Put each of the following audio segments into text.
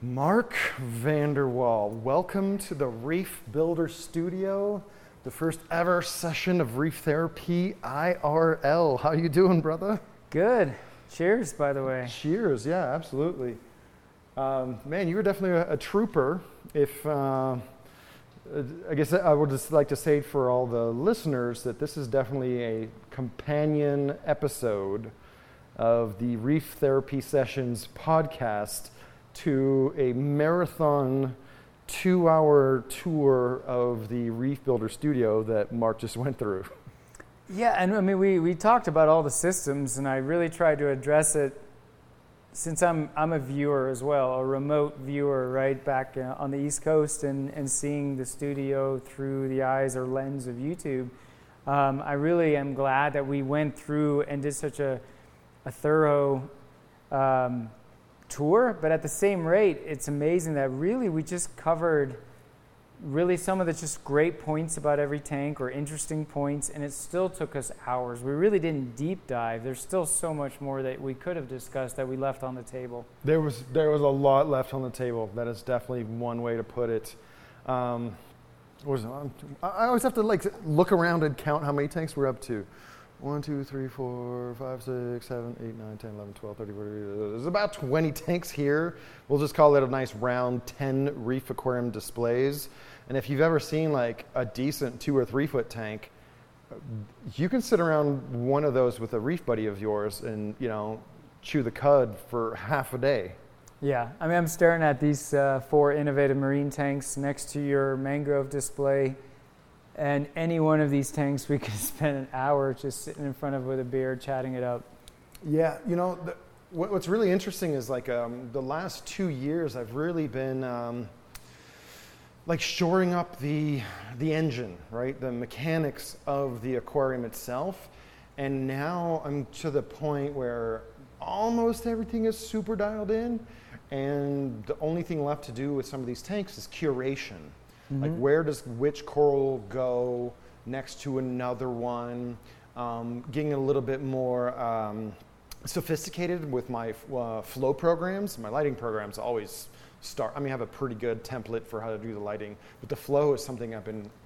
Mark Vanderwall, welcome to the Reef Builder Studio, the first ever session of Reef Therapy IRL. How you doing, brother? Good. Cheers, by the way. Cheers, yeah, absolutely. Man, you were definitely a trooper. I guess I would just like to say for all the listeners that this is definitely a companion episode of the Reef Therapy Sessions podcast to a marathon 2-hour tour of the Reef Builder Studio that Mark just went through. Yeah, and I mean, we talked about all the systems, and I really tried to address it since I'm a viewer as well, a remote viewer, right, back on the East Coast and seeing the studio through the eyes or lens of YouTube. I really am glad that we went through and did such a thorough tour, but at the same rate, it's amazing that really we just covered really some of the just great points about every tank or interesting points, and it still took us hours. We really didn't deep dive. There's still so much more that we could have discussed that we left on the table. There was a lot left on the table. That is definitely one way to put it. I always have to look around and count how many tanks we're up to. 1, 2, 3, 4, 5, 6, 7, 8, 9, 10, 11, 12, 13, 14. There's about 20 tanks here. We'll just call it a nice round 10 reef aquarium displays. And if you've ever seen like a decent 2 or 3 foot tank, you can sit around one of those with a reef buddy of yours and, chew the cud for half a day. Yeah, I mean, I'm staring at these 4 innovative marine tanks next to your mangrove display. And any one of these tanks, we could spend an hour just sitting in front of with a beer, chatting it up. Yeah, what's really interesting is the last 2 years, I've really been shoring up the engine, right? The mechanics of the aquarium itself. And now I'm to the point where almost everything is super dialed in. And the only thing left to do with some of these tanks is curation. Mm-hmm. Like where does which coral go next to another one? Getting a little bit more sophisticated with my flow programs. My lighting programs always I have a pretty good template for how to do the lighting, but the flow is something I've been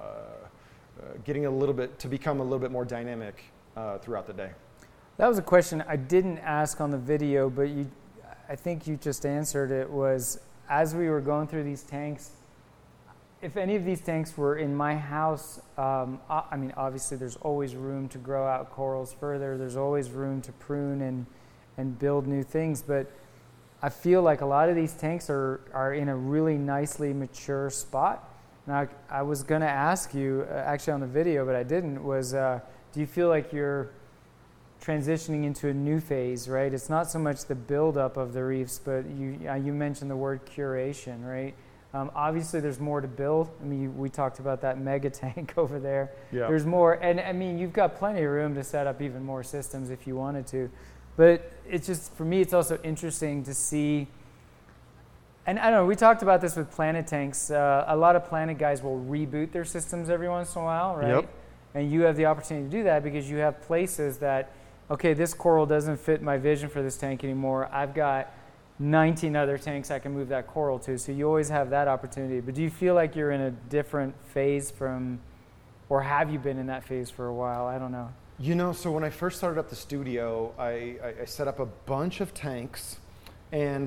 getting to become a little bit more dynamic throughout the day. That was a question I didn't ask on the video, but I think you just answered it, was as we were going through these tanks, if any of these tanks were in my house, obviously there's always room to grow out corals further. There's always room to prune and build new things. But I feel like a lot of these tanks are in a really nicely mature spot. Now, I was going to ask you, actually on the video, but I didn't, was do you feel like you're transitioning into a new phase, right? It's not so much the buildup of the reefs, but you mentioned the word curation, right? Obviously, there's more to build. I mean, we talked about that mega tank over there. Yeah. There's more, and I mean, you've got plenty of room to set up even more systems if you wanted to. But it's just, for me, it's also interesting to see, and I don't know, we talked about this with Planet tanks. A lot of Planet guys will reboot their systems every once in a while, right? Yep. And you have the opportunity to do that because you have places that, okay, this coral doesn't fit my vision for this tank anymore. I've got 19 other tanks I can move that coral to, so you always have that opportunity. But do you feel like you're in a different phase or have you been in that phase for a while? I don't know. So when I first started up the studio, I set up a bunch of tanks, and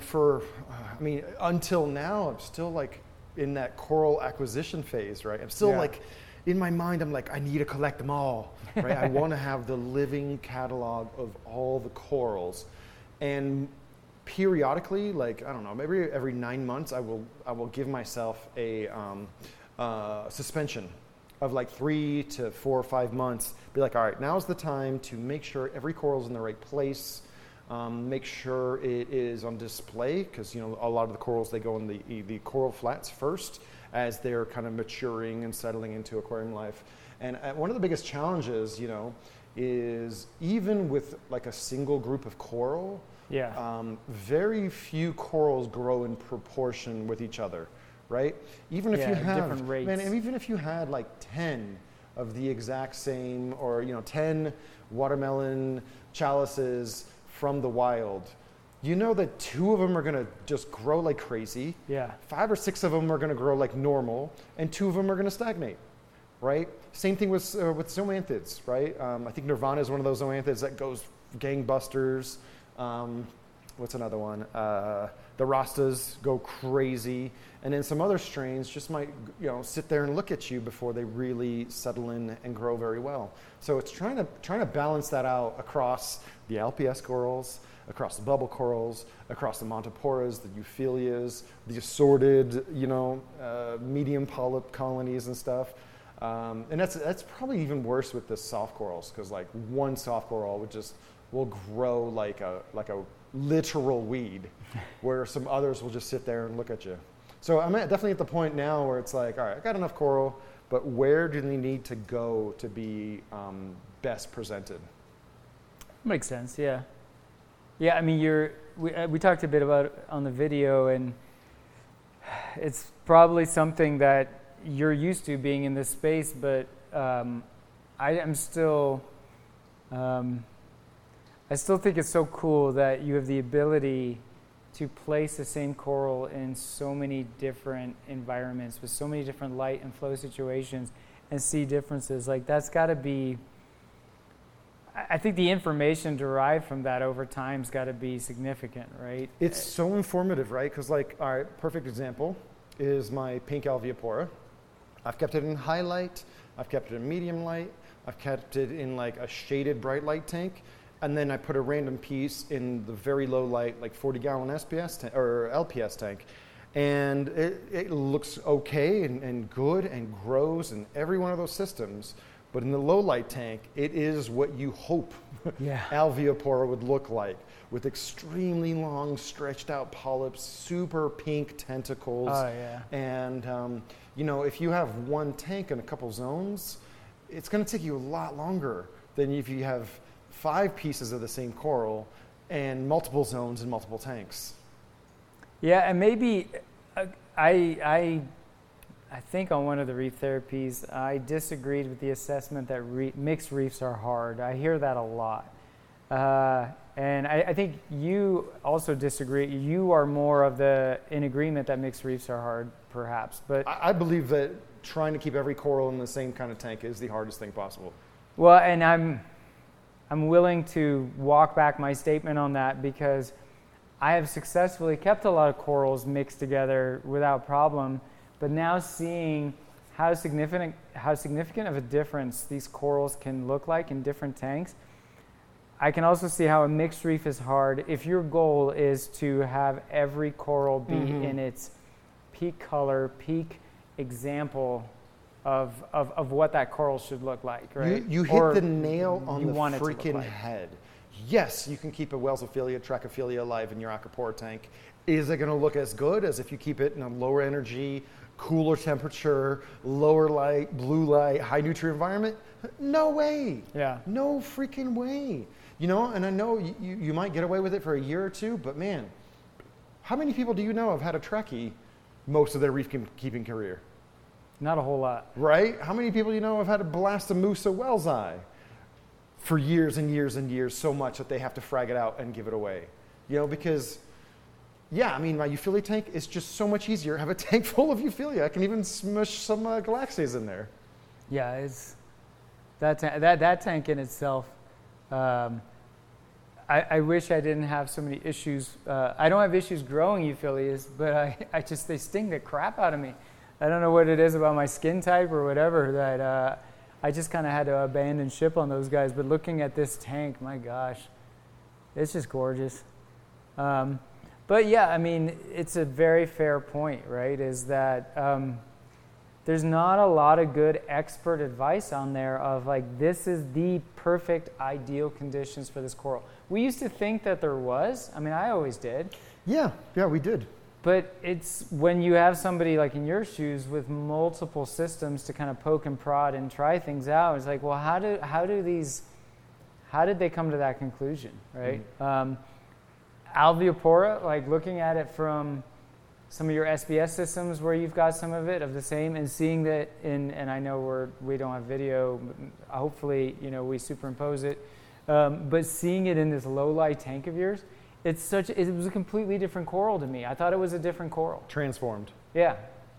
until now, I'm still in that coral acquisition phase, right? I'm still in my mind, I'm like, I need to collect them all, right? I want to have the living catalog of all the corals. And periodically, I don't know, maybe every 9 months, I will give myself a suspension of 3 to 4 or 5 months. Be like, all right, now's the time to make sure every coral's in the right place. Make sure it is on display because a lot of the corals, they go in the coral flats first as they're kind of maturing and settling into aquarium life. And one of the biggest challenges, is even with a single group of coral. Yeah. Very few corals grow in proportion with each other, right? Even if you have different rates. Even if you had 10 of the exact same, or 10 watermelon chalices from the wild, you know that 2 of them are going to just grow like crazy. Yeah. 5 or 6 of them are going to grow like normal, and 2 of them are going to stagnate, right? Same thing with zoanthids, right? I think Nirvana is one of those zoanthids that goes gangbusters. What's another one? The Rastas go crazy, and then some other strains just might, sit there and look at you before they really settle in and grow very well. So it's trying to balance that out across the LPS corals, across the bubble corals, across the Montiporas, the Euphyllias, the assorted, medium polyp colonies and stuff. And that's probably even worse with the soft corals, because like one soft coral will grow like a literal weed, where some others will just sit there and look at you. So I'm definitely at the point now where it's like, all right, I got enough coral, but where do they need to go to be best presented? Makes sense, yeah. Yeah, I mean, we talked a bit about it on the video, and it's probably something that you're used to being in this space, but I still think it's so cool that you have the ability to place the same coral in so many different environments with so many different light and flow situations and see differences. Like, that's got to be, I think the information derived from that over time's got to be significant, right? It's so informative, right? Because like, all right, perfect example is my pink Alveopora. I've kept it in high light, I've kept it in medium light, I've kept it in like a shaded bright light tank, and then I put a random piece in the very low light, like 40-gallon SPS or LPS tank. And it looks okay and good and grows in every one of those systems. But in the low light tank, it is what you hope Alveopora would look like, with extremely long, stretched out polyps, super pink tentacles. Oh, yeah. And, if you have one tank and a couple zones, it's going to take you a lot longer than if you have 5 pieces of the same coral and multiple zones and multiple tanks. Yeah, and maybe I think on one of the reef therapies, I disagreed with the assessment that mixed reefs are hard. I hear that a lot. And I think you also disagree. You are more of in agreement that mixed reefs are hard, perhaps. But I believe that trying to keep every coral in the same kind of tank is the hardest thing possible. Well, and I'm willing to walk back my statement on that, because I have successfully kept a lot of corals mixed together without problem, but now seeing how significant of a difference these corals can look like in different tanks, I can also see how a mixed reef is hard if your goal is to have every coral be in its peak color, peak example of what that coral should look like, right? You hit the nail on the freaking head. Yes, you can keep a Welsophilia, Trachophilia alive in your Acropora tank. Is it going to look as good as if you keep it in a lower energy, cooler temperature, lower light, blue light, high nutrient environment? No way. Yeah. No freaking way. And I know you might get away with it for a year or two, but man, how many people do you know have had a Trachie most of their reef keeping career? Not a whole lot. Right? How many people you know have had a Blastomussa Wellsi for years and years and years, so much that they have to frag it out and give it away? Because, my Euphyllia tank is just so much easier. I have a tank full of Euphyllia. I can even smush some Galaxias in there. Yeah, it's that tank in itself. I wish I didn't have so many issues. I don't have issues growing Euphyllias, but they sting the crap out of me. I don't know what it is about my skin type or whatever that I just kind of had to abandon ship on those guys. But looking at this tank, my gosh, it's just gorgeous. But yeah, it's a very fair point, right? Is that there's not a lot of good expert advice on there of like, this is the perfect ideal conditions for this coral. We used to think that there was. I always did. Yeah, we did. But it's when you have somebody like in your shoes with multiple systems to kind of poke and prod and try things out, it's like, well, how did they come to that conclusion, right? Alveopora, like looking at it from some of your SBS systems where you've got some of it of the same, and seeing that and I know we don't have video, hopefully we superimpose it, but seeing it in this low light tank of yours, it was a completely different coral to me. I thought it was a different coral. Transformed. Yeah.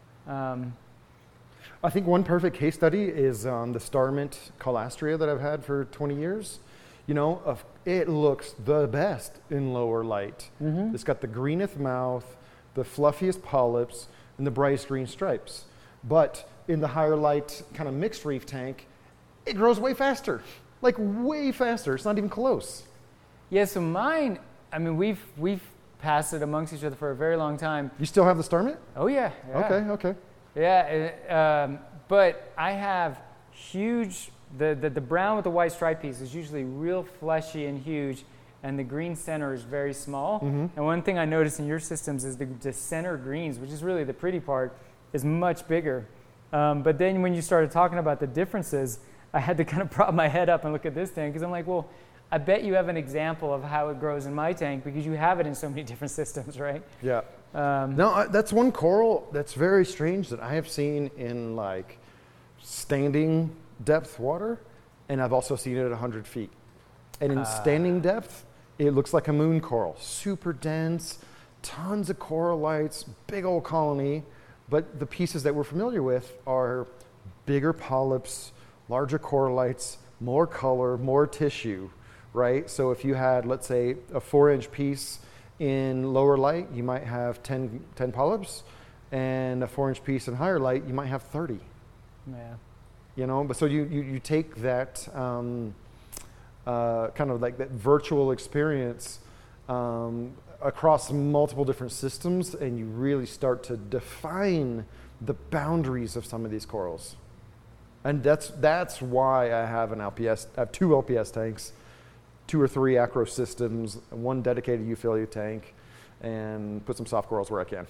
I think one perfect case study is the star mint Calastria that I've had for 20 years. You know, it looks the best in lower light. Mm-hmm. It's got the greenest mouth, the fluffiest polyps, and the brightest green stripes. But in the higher light kind of mixed reef tank, it grows way faster. Like way faster. It's not even close. Yeah, so mine, I mean, we've passed it amongst each other for a very long time. You still have the star mint? Oh, yeah. Okay. Yeah, but I have huge, the brown with the white stripe piece is usually real fleshy and huge, and the green center is very small. Mm-hmm. And one thing I noticed in your systems is the center greens, which is really the pretty part, is much bigger. But then when you started talking about the differences, I had to kind of prop my head up and look at this tank, because I'm like, well, I bet you have an example of how it grows in my tank because you have it in so many different systems, right? Yeah. No, that's one coral that's very strange that I have seen in like standing depth water, and I've also seen it at 100 feet. And in standing depth, it looks like a moon coral, super dense, tons of corallites, big old colony, but the pieces that we're familiar with are bigger polyps, larger corallites, more color, more tissue, right? So if you had, let's say, a 4-inch piece in lower light, you might have 10 polyps, and a 4-inch piece in higher light, you might have 30. Yeah. You know, but so you take that kind of like that virtual experience across multiple different systems, and you really start to define the boundaries of some of these corals. And that's why I have an LPS. I have 2 LPS tanks, 2 or 3 acro systems, 1 dedicated euphyllia tank, and put some soft corals where I can.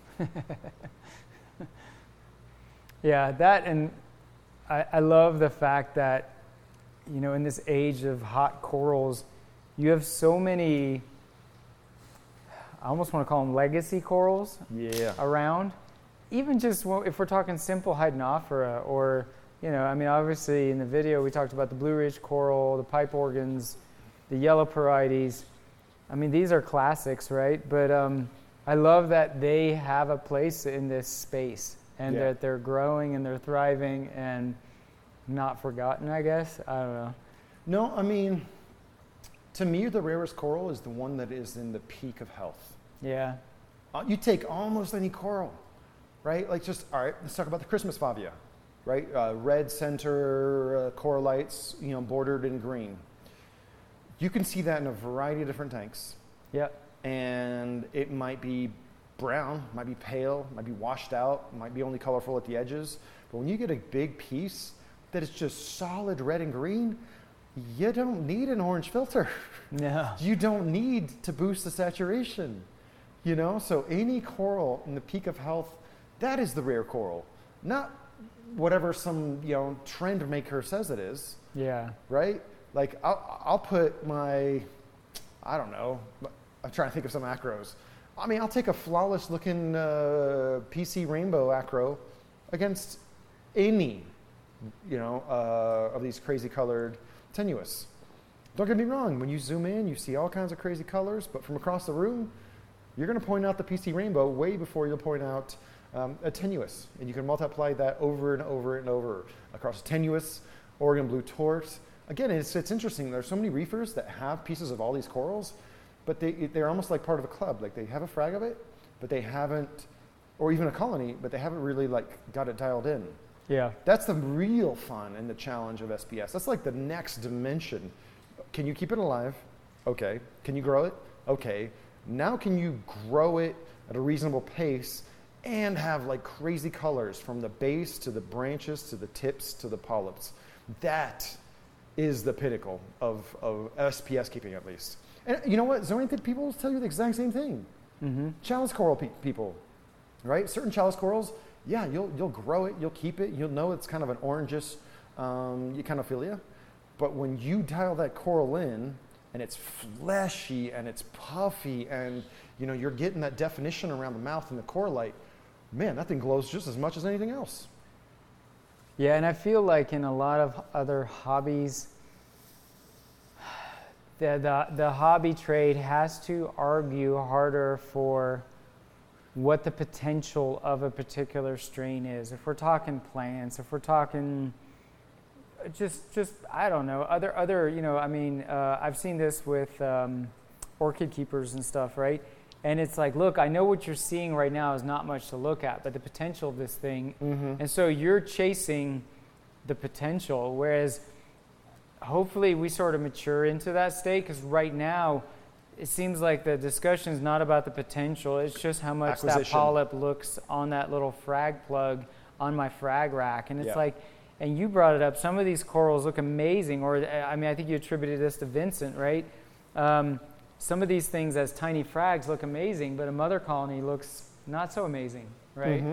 Yeah, that, and I love the fact that, you know, in this age of hot corals, you have so many, I almost want to call them legacy corals around. Even just if we're talking simple Hydnophora, or, you know, I mean, obviously in the video we talked about the Blue Ridge coral, the pipe organs, the yellow parietes. I mean, these are classics, right? But I love that they have a place in this space, and that they're growing and they're thriving and not forgotten, I guess. I don't know. No, I mean, to me, the rarest coral is the one that is in the peak of health. Yeah. You take almost any coral, right? Like just, all right, let's talk about the Christmas Favia, right? Red center corallites, you know, bordered in green. You can see that in a variety of different tanks. Yeah. And it might be brown, might be pale, might be washed out, might be only colorful at the edges. But when you get a big piece that is just solid red and green, you don't need an orange filter. No. You don't need to boost the saturation, you know? So any coral in the peak of health, that is the rare coral, not whatever some, you know, trend maker says it is. Yeah. Right? Like I'll put my, I don't know, I'm trying to think of some acros. I mean, I'll take a flawless looking PC rainbow acro against any, you know, of these crazy colored tenuis. Don't get me wrong, when you zoom in, you see all kinds of crazy colors, but from across the room, you're going to point out the PC rainbow way before you'll point out a tenuis. And you can multiply that over and over and over across tenuis, Oregon blue tort. Again, it's interesting. There's so many reefers that have pieces of all these corals, but they're almost like part of a club. Like they have a frag of it, but they haven't, or even a colony, but they haven't really like got it dialed in. Yeah. That's the real fun and the challenge of SPS. That's like the next dimension. Can you keep it alive? Okay. Can you grow it? Okay. Now can you grow it at a reasonable pace and have like crazy colors from the base to the branches to the tips to the polyps? That is the pinnacle of SPS keeping, at least. And you know what? Zoanthid people will tell you the exact same thing. Mm-hmm. Chalice coral people, right? Certain chalice corals, yeah, you'll grow it, you'll keep it, you'll know it's kind of an orangish echinophilia. But when you dial that coral in, and it's fleshy and it's puffy, and you know you're getting that definition around the mouth and the corallite, man, that thing glows just as much as anything else. Yeah, and I feel like in a lot of other hobbies, the hobby trade has to argue harder for what the potential of a particular strain is. If we're talking plants, if we're talking just I don't know, other you know, I mean, I've seen this with orchid keepers and stuff, right? And it's like, look, I know what you're seeing right now is not much to look at, but the potential of this thing, and so you're chasing the potential, whereas hopefully we sort of mature into that state, because right now it seems like the discussion is not about the potential, it's just how much that polyp looks on that little frag plug on my frag rack. And it's like, and you brought it up, some of these corals look amazing, or I mean, I think you attributed this to Vincent, right? Some of these things as tiny frags look amazing, but a mother colony looks not so amazing, right?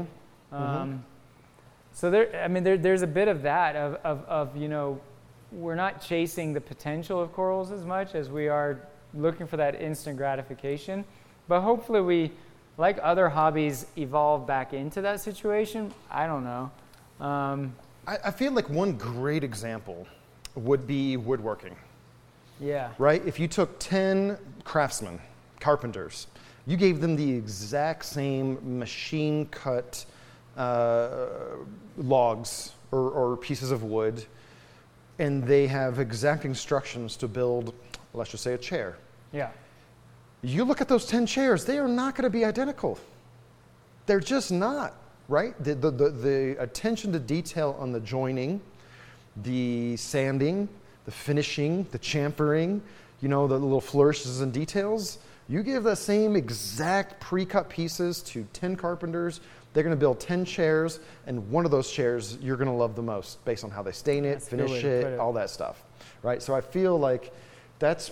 So there, I mean, there's a bit of that, of you know, we're not chasing the potential of corals as much as we are looking for that instant gratification. But hopefully we, like other hobbies, evolve back into that situation. I don't know. I feel like one great example would be woodworking. Yeah. Right? If you took 10 craftsmen, carpenters, you gave them the exact same machine cut logs or pieces of wood, and they have exact instructions to build, let's just say, a chair. Yeah. You look at those 10 chairs, they are not going to be identical. They're just not, right? The attention to detail on the joining, the sanding, the finishing, the chamfering, you know, the little flourishes and details. You give the same exact pre-cut pieces to 10 carpenters, they're going to build 10 chairs, and one of those chairs you're going to love the most based on how they stain it, finish it, all that stuff, right? So I feel like that's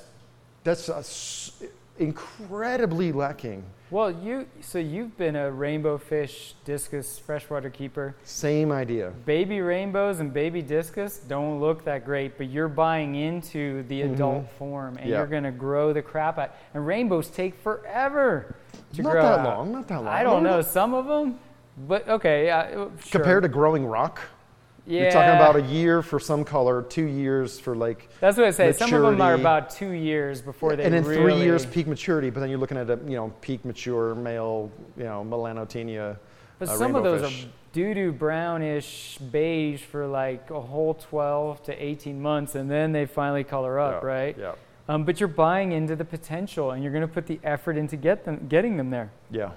incredibly lacking. Well, you've been a rainbow fish discus freshwater keeper. Same idea. Baby rainbows and baby discus don't look that great, but you're buying into the adult form, and you're going to grow the crap out. And rainbows take forever to grow out. Not that long. I don't know, some of them, but okay, sure. Compared to growing rock? Yeah. You're talking about a year for some color, 2 years for like That's what I say. maturity. Some of them are about 2 years before they really... And in 3 really... years peak maturity, but then you're looking at a, you know, peak mature male, you know, Melanotaenia But some of those fish. are doo-doo brownish beige for like a whole 12 to 18 months, and then they finally color up, right? Yeah. But you're buying into the potential, and you're going to put the effort into getting them there. Yeah.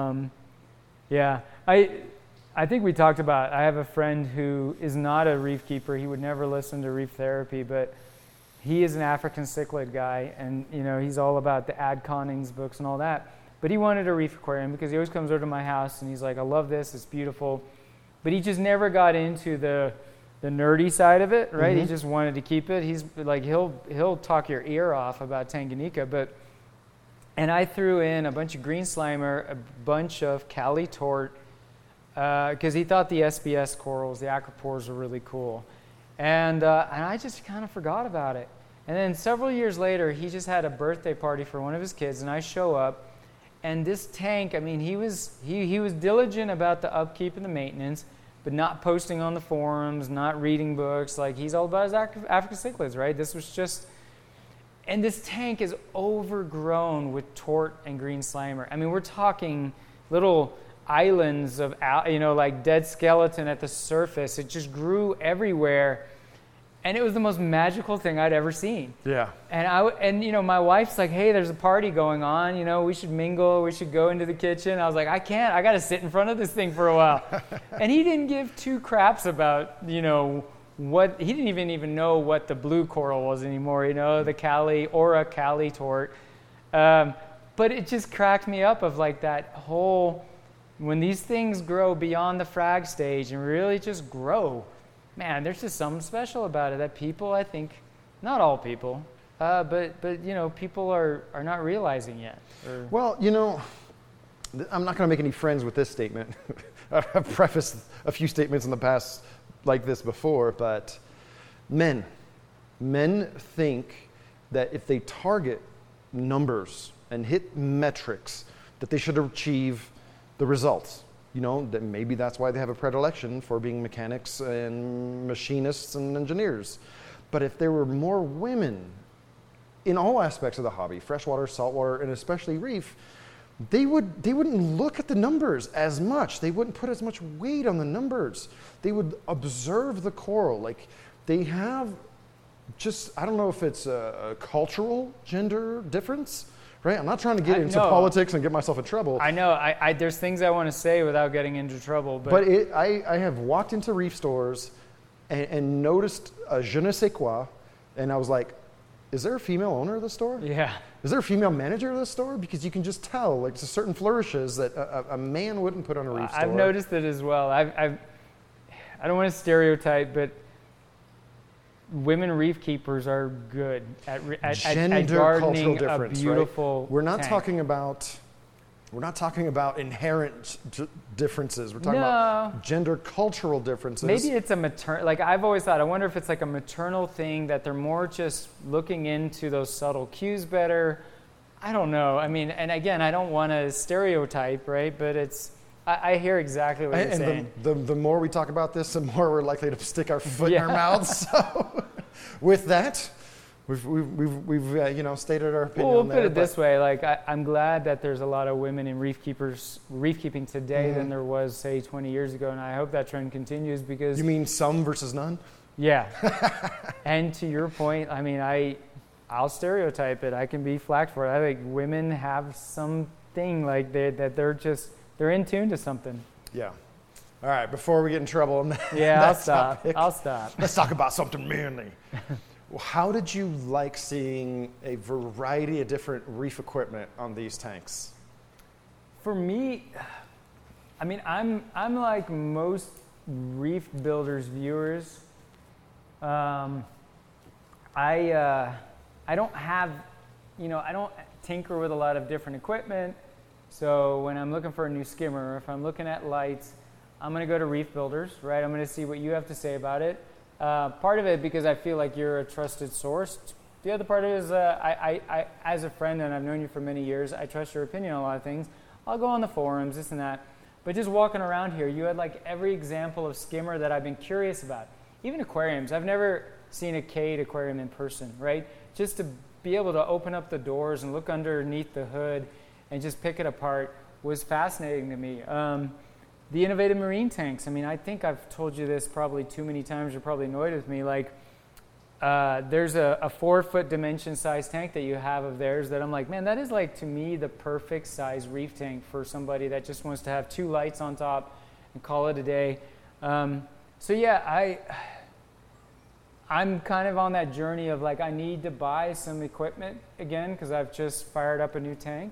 Yeah. I think we talked about, I have a friend who is not a reef keeper. He would never listen to reef therapy, but he is an African cichlid guy, and you know, he's all about the Ad Connings books and all that. But he wanted a reef aquarium because he always comes over to my house and he's like, I love this, it's beautiful. But he just never got into the nerdy side of it, right? He just wanted to keep it. He's like, he'll talk your ear off about Tanganyika, and I threw in a bunch of green slimer, a bunch of Cali tort, because he thought the SBS corals, the acropores, were really cool. And I just kind of forgot about it. And then several years later, he just had a birthday party for one of his kids, and I show up, and this tank, I mean, he was diligent about the upkeep and the maintenance, but not posting on the forums, not reading books. Like, he's all about his African cichlids, right? This was just... And this tank is overgrown with tort and green slimer. I mean, we're talking little islands of, you know, like dead skeleton at the surface. It just grew everywhere, and it was the most magical thing I'd ever seen. Yeah. And you know, my wife's like, hey, there's a party going on, you know, we should mingle, we should go into the kitchen. I was like, I can't, I got to sit in front of this thing for a while. And he didn't give two craps about, you know, what, he didn't even know what the blue coral was anymore, you know, the Cali, Aura Cali tort. But it just cracked me up of like that whole... When these things grow beyond the frag stage and really just grow, man, there's just something special about it that people, I think, not all people, but you know, people are not realizing yet. Well, you know, I'm not going to make any friends with this statement. I've prefaced a few statements in the past like this before, but men think that if they target numbers and hit metrics, that they should achieve the results. You know, that maybe that's why they have a predilection for being mechanics and machinists and engineers. But if there were more women in all aspects of the hobby, freshwater, saltwater, and especially reef, they wouldn't look at the numbers as much. They wouldn't put as much weight on the numbers. They would observe the coral. Like, they have just, I don't know if it's a cultural gender difference, right? I'm not trying to get into politics and get myself in trouble. I know. There's things I want to say without getting into trouble. But I have walked into reef stores and noticed a je ne sais quoi, and I was like, is there a female owner of the store? Yeah. Is there a female manager of the store? Because you can just tell, like, there's certain flourishes that a man wouldn't put on a reef store. I've noticed it as well. I don't want to stereotype, but women reef keepers are good at gardening a beautiful right? We're not tank. talking about inherent differences. We're talking about gender cultural differences. Maybe it's a maternal, like I've always thought, I wonder if it's like a maternal thing that they're more just looking into those subtle cues better. I don't know. I mean, and again, I don't want to stereotype, right? But I hear exactly what you're saying. And the more we talk about this, the more we're likely to stick our foot in our mouths. So with that, we've stated our opinion. Well, we'll put it this way: like I'm glad that there's a lot of women in reef keeping today than there was, say, 20 years ago, and I hope that trend continues because. You mean some versus none? Yeah. And to your point, I mean, I'll stereotype it. I can be flacked for it. I think women have something like they're in tune to something. Yeah. All right. Before we get in trouble on that. Yeah, I'll stop. Let's talk about something manly. Well, how did you like seeing a variety of different reef equipment on these tanks? For me, I mean, I'm like most reef builders viewers. I don't have, I don't tinker with a lot of different equipment. So when I'm looking for a new skimmer, or if I'm looking at lights, I'm going to go to Reef Builders, right? I'm going to see what you have to say about it. Part of it because I feel like you're a trusted source. The other part is I as a friend, and I've known you for many years, I trust your opinion on a lot of things. I'll go on the forums, this and that. But just walking around here, you had like every example of skimmer that I've been curious about. Even aquariums. I've never seen a Cade aquarium in person, right? Just to be able to open up the doors and look underneath the hood and just pick it apart was fascinating to me. The innovative marine tanks. I mean, I think I've told you this probably too many times. You're probably annoyed with me. Like, there's a 4-foot dimension size tank that you have of theirs that I'm like, man, that is like, to me, the perfect size reef tank for somebody that just wants to have 2 lights on top and call it a day. So yeah, I'm kind of on that journey of like, I need to buy some equipment again because I've just fired up a new tank.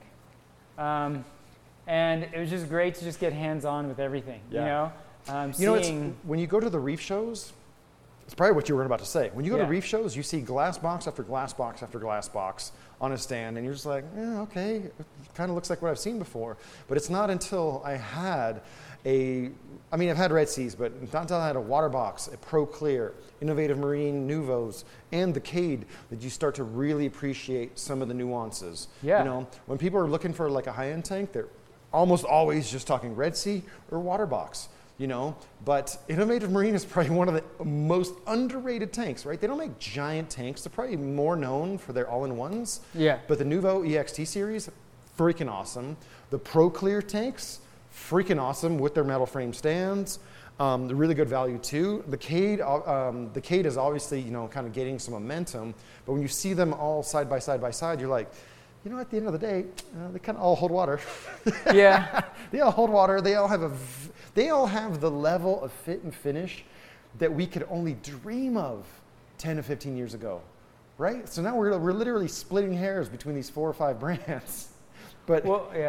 And it was just great to just get hands-on with everything, when you go to the reef shows, it's probably what you were about to say. When you go to reef shows, you see glass box after glass box after glass box on a stand, and you're just like, okay, it kind of looks like what I've seen before. But it's not until I've had Red Seas, but not until I had a water box, a Pro Clear, Innovative Marine Nuvos, and the Cade that you start to really appreciate some of the nuances. Yeah. When people are looking for like a high-end tank, they're almost always just talking Red Sea or water box, But Innovative Marine is probably one of the most underrated tanks, right? They don't make giant tanks. They're probably more known for their all-in-ones. Yeah. But the Nuvo EXT series, freaking awesome. The Pro Clear tanks, freaking awesome with their metal frame stands. They're really good value too. The Cade is obviously, kind of gaining some momentum. But when you see them all side by side, you're like, at the end of the day, they kind of all hold water. Yeah. They all hold water. They all have the level of fit and finish that we could only dream of 10 to 15 years ago, right? So now we're literally splitting hairs between these 4 or 5 brands. But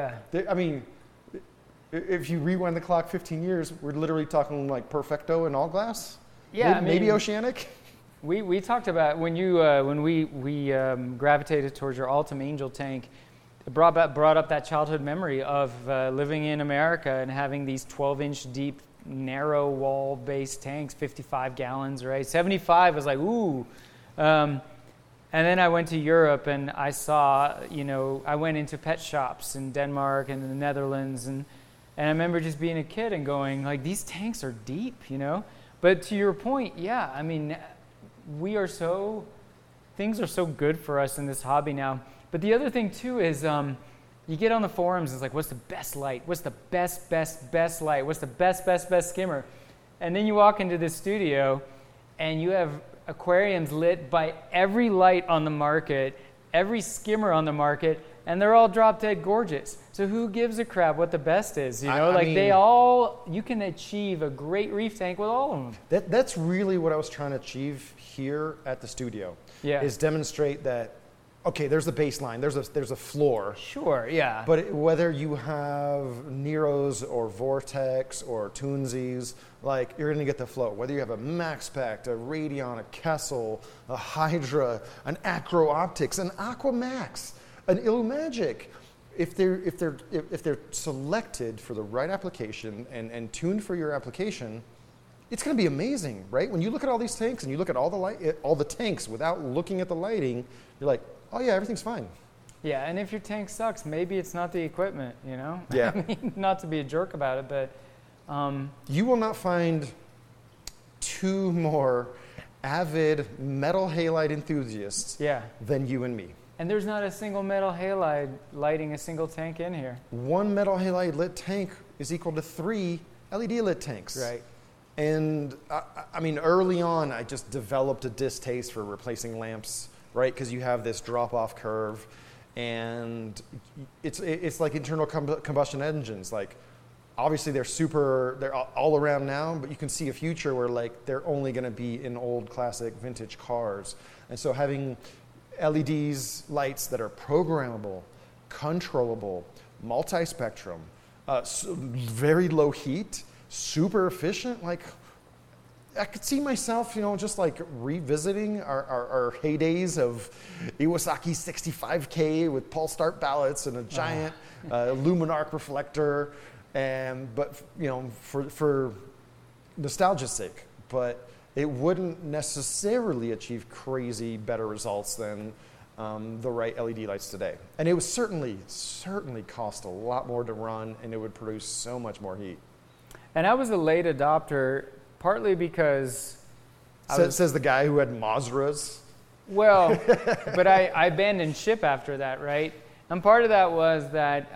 if you rewind the clock 15 years, we're literally talking like Perfecto and all glass. Yeah, maybe Oceanic. We talked about when we gravitated towards your Altum Angel tank, it brought up that childhood memory of living in America and having these 12-inch deep, narrow wall-based tanks, 55 gallons, right? 75 was like, ooh. And then I went to Europe and I saw, I went into pet shops in Denmark and the Netherlands, and I remember just being a kid and going, like, these tanks are deep, But to your point, yeah, I mean, we are so things are so good for us in this hobby now. But the other thing too is you get on the forums, it's like, what's the best light? What's the best light? What's the best skimmer? And then you walk into this studio and you have aquariums lit by every light on the market, every skimmer on the market, and they're all drop dead gorgeous. So who gives a crap what the best is? You know, you can achieve a great reef tank with all of them. That's really what I was trying to achieve here at the studio. Yeah. Is demonstrate that, okay, there's the baseline, there's a floor. Sure, yeah. But whether you have Neros or Vortex or Toonsies, like, you're gonna get the flow. Whether you have a MaxPact, a Radion, a Kessel, a Hydra, an Acro Optics, an Aquamax, an Illumagic, if they're selected for the right application and tuned for your application, it's going to be amazing, right? When you look at all these tanks and you look at all the tanks without looking at the lighting, you're like, oh yeah, everything's fine. Yeah, and if your tank sucks, maybe it's not the equipment, you know? Yeah. I mean, not to be a jerk about it, but you will not find two more avid metal halide enthusiasts than you and me. And there's not a single metal halide lighting a single tank in here. One metal halide lit tank is equal to 3 LED lit tanks. Right. And I mean, early on, I just developed a distaste for replacing lamps, right? Because you have this drop-off curve, and it's like internal combustion engines. Like, obviously, they're all around now, but you can see a future where, like, they're only going to be in old, classic, vintage cars. And so having LEDs, lights that are programmable, controllable, multi-spectrum, very low heat, super efficient. Like, I could see myself, just like revisiting our heydays of Iwasaki 65K with pulse start ballasts and a giant Luminarc reflector, but for nostalgia's sake. But it wouldn't necessarily achieve crazy better results than the right LED lights today. And it would certainly cost a lot more to run, and it would produce so much more heat. And I was a late adopter, partly because says the guy who had Mazras. Well, but I abandoned ship after that, right? And part of that was that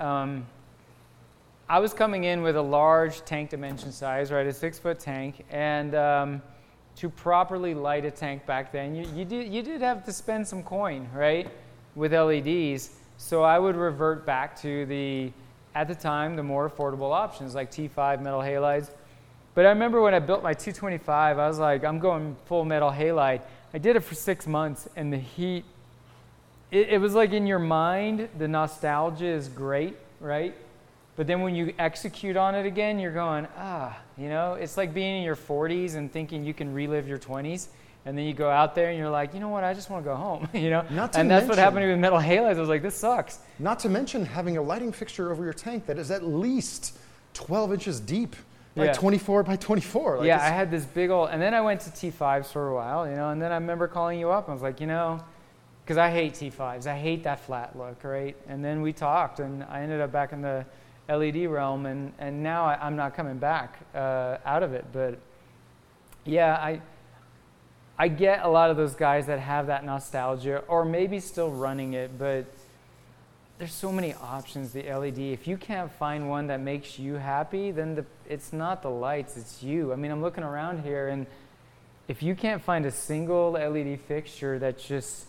I was coming in with a large tank dimension size, right, a 6-foot tank, and to properly light a tank back then, you did have to spend some coin, right, with LEDs. So I would revert back to at the time, the more affordable options like T5 metal halides. But I remember when I built my 225, I was like, I'm going full metal halide. I did it for 6 months, and the heat, it was like in your mind, the nostalgia is great, right? But then when you execute on it again, you're going, it's like being in your 40s and thinking you can relive your 20s. And then you go out there and you're like, you know what, I just want to go home, And that's what happened with metal halides. I was like, this sucks. Not to mention having a lighting fixture over your tank that is at least 12 inches deep, like 24 by 24. Like, I had this big old, and then I went to T5s for a while, and then I remember calling you up. And I was like, because I hate T5s. I hate that flat look, right? And then we talked, and I ended up back in the LED realm, and now I'm not coming back out of it. But yeah, I get a lot of those guys that have that nostalgia, or maybe still running it, but there's so many options, the LED. If you can't find one that makes you happy, then it's not the lights, it's you. I mean, I'm looking around here, and if you can't find a single LED fixture that just,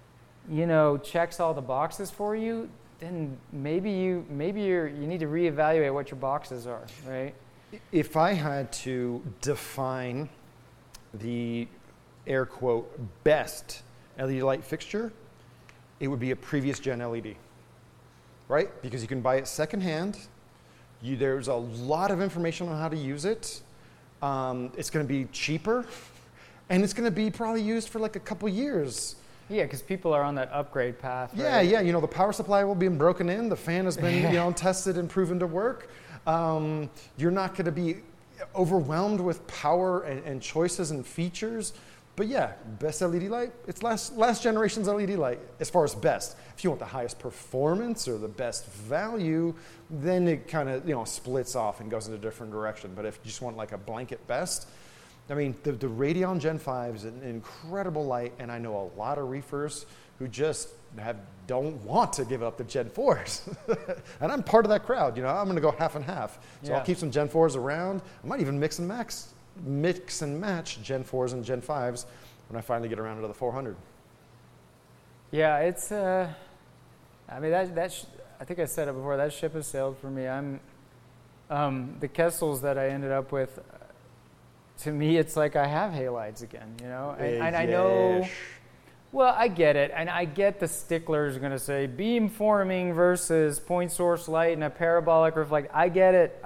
checks all the boxes for you, then maybe you need to reevaluate what your boxes are, right? If I had to define the air quote best LED light fixture, it would be a previous gen LED, right? Because you can buy it secondhand. There's a lot of information on how to use it. It's going to be cheaper, and it's going to be probably used for like a couple years. Yeah, because people are on that upgrade path. Yeah, right? yeah. The power supply will be broken in. The fan has been tested and proven to work. You're not going to be overwhelmed with power and choices and features. But yeah, best LED light, it's last generation's LED light as far as best. If you want the highest performance or the best value, then it kind of splits off and goes in a different direction. But if you just want like a blanket best, I mean, the Radion Gen 5 is an incredible light, and I know a lot of reefers who just don't want to give up the Gen 4s. And I'm part of that crowd, you know, I'm gonna go half and half. So Yeah. I'll keep some Gen 4s around. I might even mix and match Gen 4s and Gen 5s when I finally get around to the 400. Yeah, it's. I mean, I think I said it before. That ship has sailed for me. The Kessels that I ended up with. To me, it's like I have halides again. You know, and I know. Well, I get it, and I get the sticklers are going to say beam forming versus point source light and a parabolic reflect. I get it.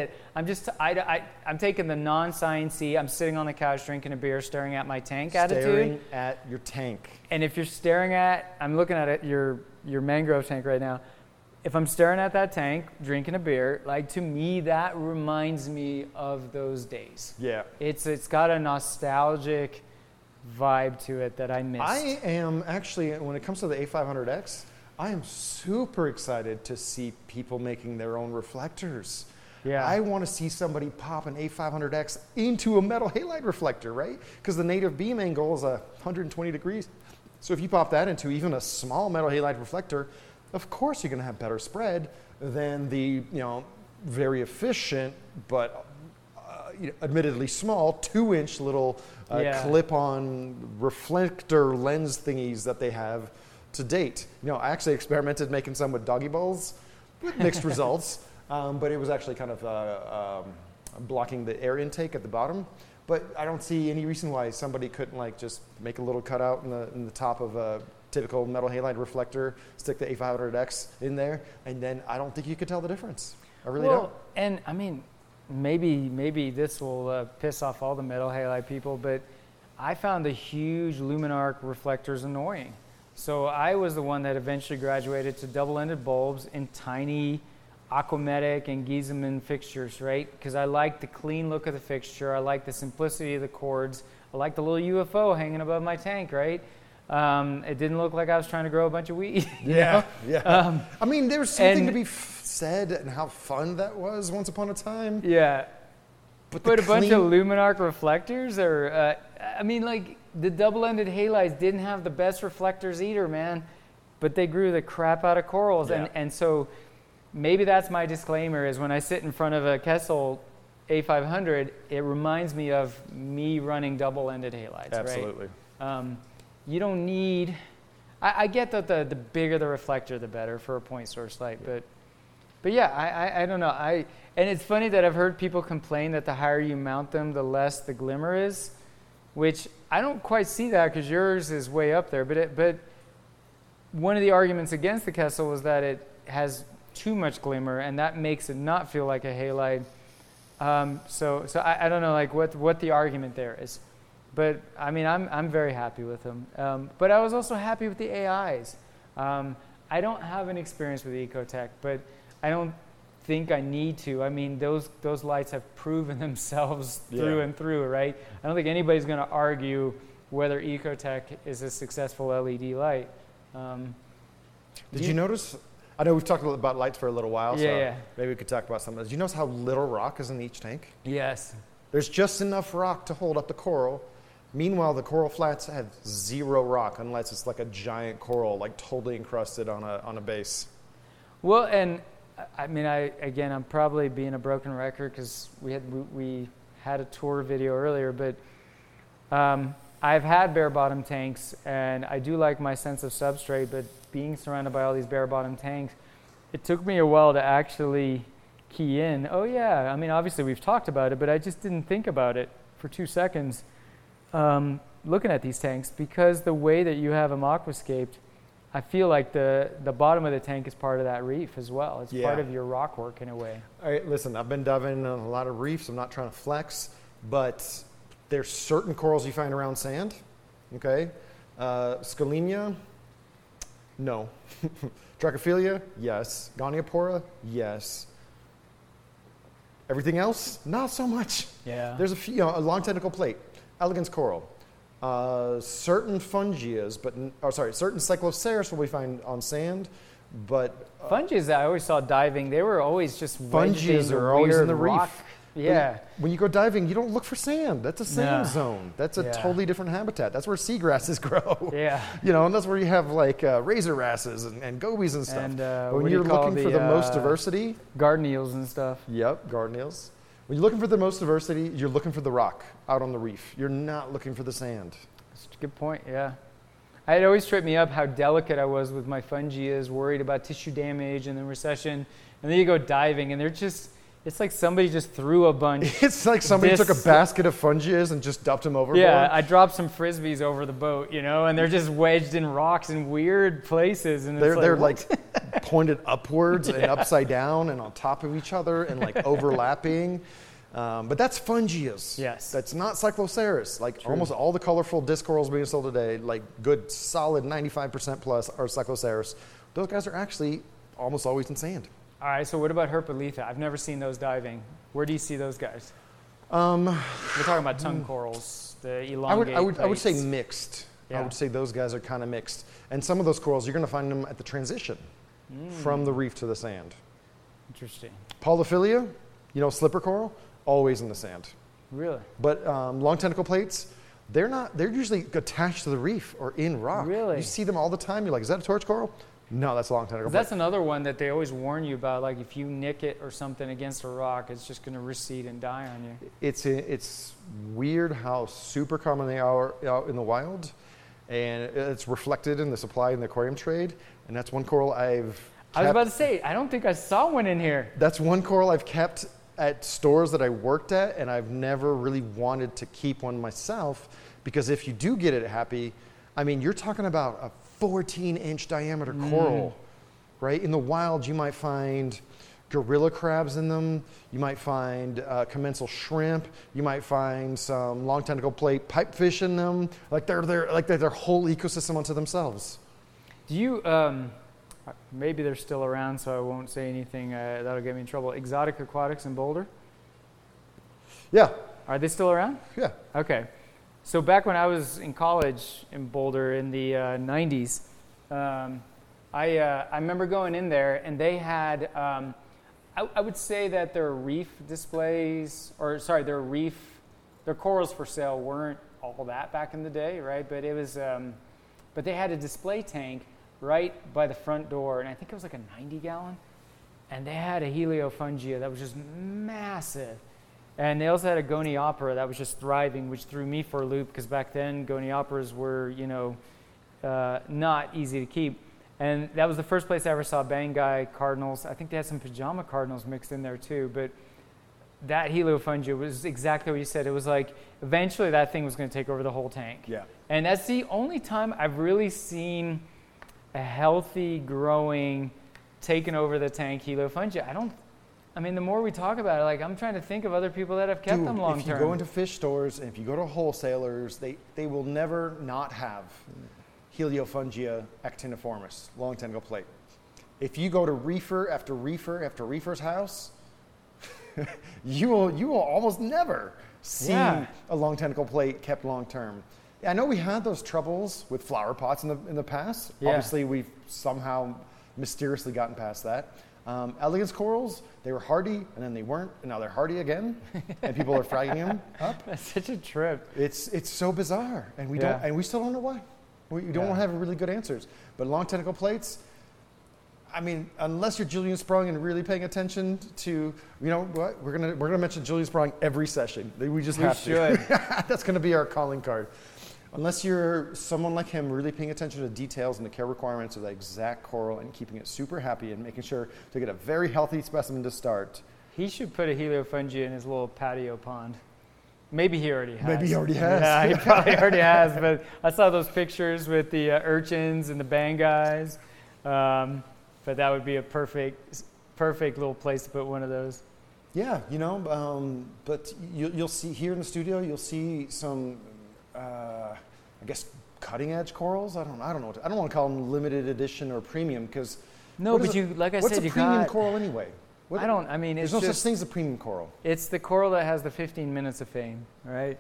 I'm taking the non-sciencey. I'm sitting on the couch drinking a beer, staring at my tank attitude. Staring at your tank. And if you're staring at, I'm looking at it, your mangrove tank right now. If I'm staring at that tank, drinking a beer, like to me, that reminds me of those days. Yeah. It's got a nostalgic vibe to it that I missed. I am actually, when it comes to the A500X, I am super excited to see people making their own reflectors. Yeah. I want to see somebody pop an A500X into a metal halide reflector, right? Because the native beam angle is 120 degrees. So if you pop that into even a small metal halide reflector, of course you're going to have better spread than the, very efficient but admittedly small 2-inch little clip-on reflector lens thingies that they have to date. I actually experimented making some with doggy bowls with mixed results, but it was actually kind of blocking the air intake at the bottom. But I don't see any reason why somebody couldn't just make a little cutout in the top of a typical metal halide reflector, stick the A500X in there, and then I don't think you could tell the difference. I really don't. And I mean, maybe this will piss off all the metal halide people, but I found the huge Luminarc reflectors annoying. So I was the one that eventually graduated to double-ended bulbs in tiny Aquametic and Giesemann fixtures, right? Because I like the clean look of the fixture. I like the simplicity of the cords. I like the little UFO hanging above my tank, right? It didn't look like I was trying to grow a bunch of weed. Yeah. I mean, there's something to be said and how fun that was once upon a time. Yeah. But a bunch of Luminarc reflectors are, the double-ended halides didn't have the best reflectors either, man. But they grew the crap out of corals. Yeah. And so maybe that's my disclaimer is when I sit in front of a Kessel A500, it reminds me of me running double-ended halides, Absolutely. right? You don't need, I get that the bigger the reflector, the better for a point source light, but yeah, I don't know. And it's funny that I've heard people complain that the higher you mount them, the less the glimmer is, which I don't quite see that because yours is way up there. But one of the arguments against the Kessel was that it has too much glimmer, and that makes it not feel like a halide. So I don't know what the argument there is. But I mean, I'm very happy with them. But I was also happy with the AIs. I don't have an experience with Ecotech, but I don't think I need to. I mean, those lights have proven themselves through and through, right? I don't think anybody's going to argue whether Ecotech is a successful LED light. Did you notice? I know we've talked about lights for a little while, Yeah. maybe we could talk about something. Did you notice how little rock is in each tank? Yes. There's just enough rock to hold up the coral. Meanwhile, the coral flats have zero rock unless it's like a giant coral, like totally encrusted on a base. Well, and I mean, I'm probably being a broken record because we had a tour video earlier, but I've had bare bottom tanks, and I do like my sense of substrate, but being surrounded by all these bare bottom tanks, it took me a while to actually key in. Oh yeah, I mean, obviously we've talked about it, but I just didn't think about it for 2 seconds. Looking at these tanks, because the way that you have them aquascaped, I feel like the bottom of the tank is part of that reef as well. It's part of your rock work in a way. All right, listen, I've been diving on a lot of reefs. I'm not trying to flex, but there's certain corals you find around sand, okay? Scalenia, no. Dracophilia, yes. Goniopora, yes. Everything else, not so much. Yeah. There's a few, a long tentacle plate, elegans coral. Certain fungias, certain cycloceras will we find on sand, but fungias I always saw diving, they were always just fungias are always in the rock. reef. Yeah. When you go diving, you don't look for sand. That's a sand No. zone. That's a Yeah. totally different habitat. That's where seagrasses grow. Yeah. You know, and that's where you have like razor wrasses and gobies and stuff. And But what when do you you're call looking for the most the, diversity, garden eels and stuff. yep, garden eels. When you're looking for the most diversity, you're looking for the rock out on the reef. You're not looking for the sand. That's a good point, yeah. It always tripped me up how delicate I was with my fungias, worried about tissue damage and the recession. And then you go diving and they're just, it's like somebody just threw a bunch. It's like somebody This- took a basket of fungias and just dumped them overboard. Yeah, I dropped some frisbees over the boat, you know, and they're just wedged in rocks in weird places. And it's They're what? like pointed upwards and upside down and on top of each other and like overlapping. But that's fungias. Yes. That's not Cycloceras. Like almost all the colorful disc corals being sold today, like good solid 95% plus are Cycloceras. Those guys are actually almost always in sand. All right, so what about Herpetolitha? I've never seen those diving. Where do you see those guys? Um, We're talking about tongue corals, the I elongate would say plates. mixed. I Yeah. would say those guys are kind of mixed. And some of those corals, you're going to find them at the transition from the reef to the sand. Interesting. Polyphilia, you know, slipper coral, always in the sand. Really? But long tentacle plates, they're usually attached to the reef or in rock. Really? You see them all the time. You're like, is that a torch coral? No, that's a long tentacle 'Cause plate. that's another one that they always warn you about. Like if you nick it or something against a rock, it's just going to recede and die on you. It's weird how super common they are out in the wild. And it's reflected in the supply in the aquarium trade. And that's one coral I was about to say, I don't think I saw one in here. That's one coral I've kept at stores that I worked at, and I've never really wanted to keep one myself, because if you do get it happy, I mean, you're talking about a 14-inch diameter coral, right? In the wild, you might find gorilla crabs in them. You might find commensal shrimp. You might find some long tentacle plate pipefish in them. Like they're their whole ecosystem unto themselves. Do you, maybe they're still around, so I won't say anything that'll get me in trouble. Exotic Aquatics in Boulder? Yeah, Are they still around? yeah. Okay. So back when I was in college in Boulder in the 90s, I remember going in there and they had, I would say that their reef displays, their corals for sale weren't all that back in the day, right? But it was, but they had a display tank right by the front door, and I think it was like a 90-gallon, and they had a Heliofungia that was just massive. And they also had a Goniopera that was just thriving, which threw me for a loop because back then Gonioperas were, not easy to keep. And that was the first place I ever saw Bangai cardinals. I think they had some pajama cardinals mixed in there too. But that Heliofungia was exactly what you said. It was like eventually that thing was going to take over the whole tank. Yeah. And that's the only time I've really seen a healthy, growing, taking over the tank Heliofungia. The more we talk about it, like I'm trying to think of other people that have kept them long term. If you go into fish stores and if you go to wholesalers, they will never not have Heliofungia actiniformis, long tentacle plate. If you go to reefer after reefer after reefer's house, you will almost never see a long tentacle plate kept long term. I know we had those troubles with flower pots in the past. Yeah. Obviously, we've somehow mysteriously gotten past that. Elegance corals, they were hardy, and then they weren't, and now they're hardy again, and people are fragging them up. That's such a trip. It's so bizarre, and we still don't know why. We don't have really good answers. But long tentacle plates, I mean, unless you're Julian Sprung and really paying attention to, you know what, we're gonna mention Julian Sprung every session. We just have to. That's gonna be our calling card. Unless you're someone like him really paying attention to details and the care requirements of that exact coral and keeping it super happy and making sure to get a very healthy specimen to start. He should put a Heliofungia in his little patio pond. Maybe he already has. Maybe he already has. Yeah, he probably already has. But I saw those pictures with the urchins and the Bangais. But that would be a perfect little place to put one of those. Yeah, but you'll see here in the studio, you'll see some, I guess, cutting edge corals. I don't know. I don't want to call them limited edition or premium because no, but you, like I what's said, a you premium got. coral anyway? There's no such thing as a premium coral. It's the coral that has the 15 minutes of fame, right?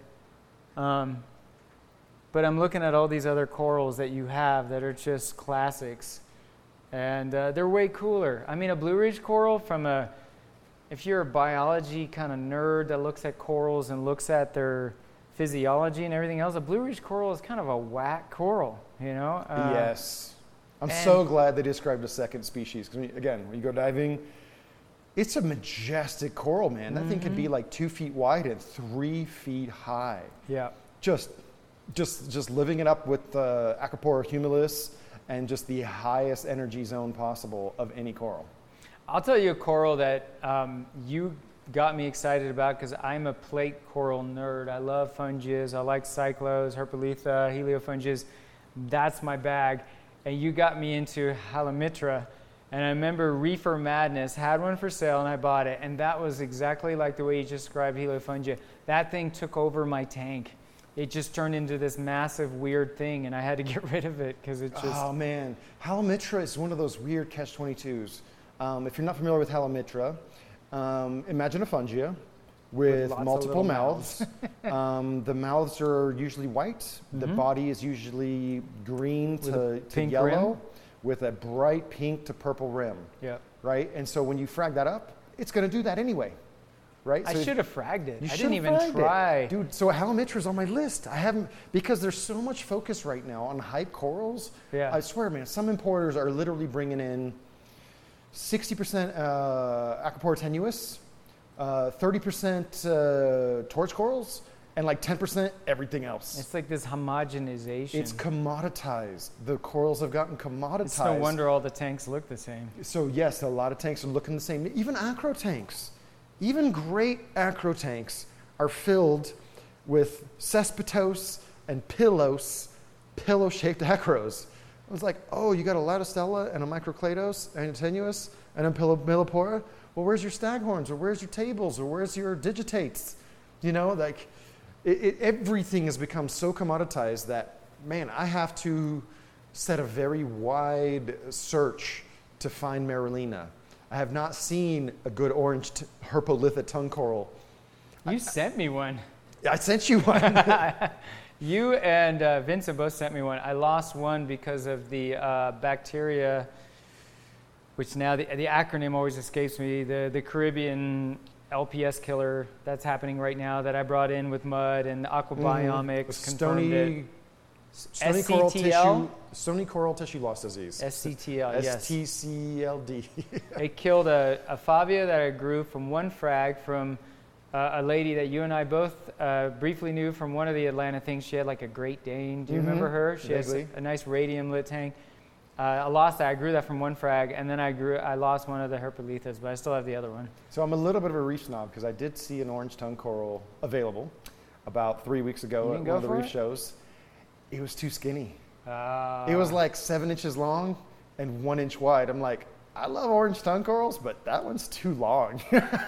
But I'm looking at all these other corals that you have that are just classics, and they're way cooler. I mean, a Blue Ridge coral from a if you're a biology kind of nerd that looks at corals and looks at their physiology and everything else, a blue ridge coral is kind of a whack coral, you know? Yes. I'm so glad they described a second species. Because again, when you go diving, it's a majestic coral, man. That thing could be like 2 feet wide and 3 feet high. Yeah. Just living it up with Acropora humilis and just the highest energy zone possible of any coral. I'll tell you a coral that you got me excited about because I'm a plate coral nerd. I love funges. I like cyclos, Herpolitha, heliofunges. That's my bag. And you got me into Halimitra. And I remember Reefer Madness had one for sale and I bought it. And that was exactly like the way you just described Heliofungia. That thing took over my tank. It just turned into this massive weird thing and I had to get rid of it because it just... Oh man, Halimitra is one of those weird catch-22s. If you're not familiar with Halimitra, imagine a fungia with multiple mouths. The mouths are usually white. The body is usually green to yellow rim. With a bright pink to purple rim. Yeah. Right? And so when you frag that up, it's going to do that anyway. Right? I So should have fragged it. you I should've didn't even fragged it. try. Dude, so Halimitra is on my list. I haven't, because there's so much focus right now on hype corals. Yeah. I swear, man, some importers are literally bringing in 60% Acropora tenuis, 30% torch corals, and like 10% everything else. It's like this homogenization. It's commoditized. The corals have gotten commoditized. It's no wonder all the tanks look the same. So yes, a lot of tanks are looking the same. Even acro tanks, even great acro tanks are filled with cespitose and pillow-shaped acros. I was like, oh, you got a Latostella and a Microclados and a tenuis and a Millipora? Well, where's your staghorns, or where's your tables, or where's your digitates? You know, like, everything has become so commoditized that, man, I have to set a very wide search to find Marulina. I have not seen a good orange Herpolitha tongue coral. You sent me one. I sent you one. You and Vincent both sent me one. I lost one because of the bacteria, which now the acronym always escapes me, the Caribbean LPS killer that's happening right now that I brought in with mud, and Aquabiomics confirmed it. Stony coral SCTL? Stony coral tissue loss disease. SCTL, yes. STCLD. It killed a Favia that I grew from one frag from a lady that you and I both briefly knew from one of the Atlanta things. She had like a Great Dane. Do you remember her? She has a nice radium lit tank. I lost that. I grew that from one frag, and then I lost one of the Herpolithas, but I still have the other one. So I'm a little bit of a reef snob because I did see an orange tongue coral available about 3 weeks ago at one of the reef shows. It was too skinny. It was like 7 inches long and 1 inch wide. I'm like, I love orange tongue corals, but that one's too long.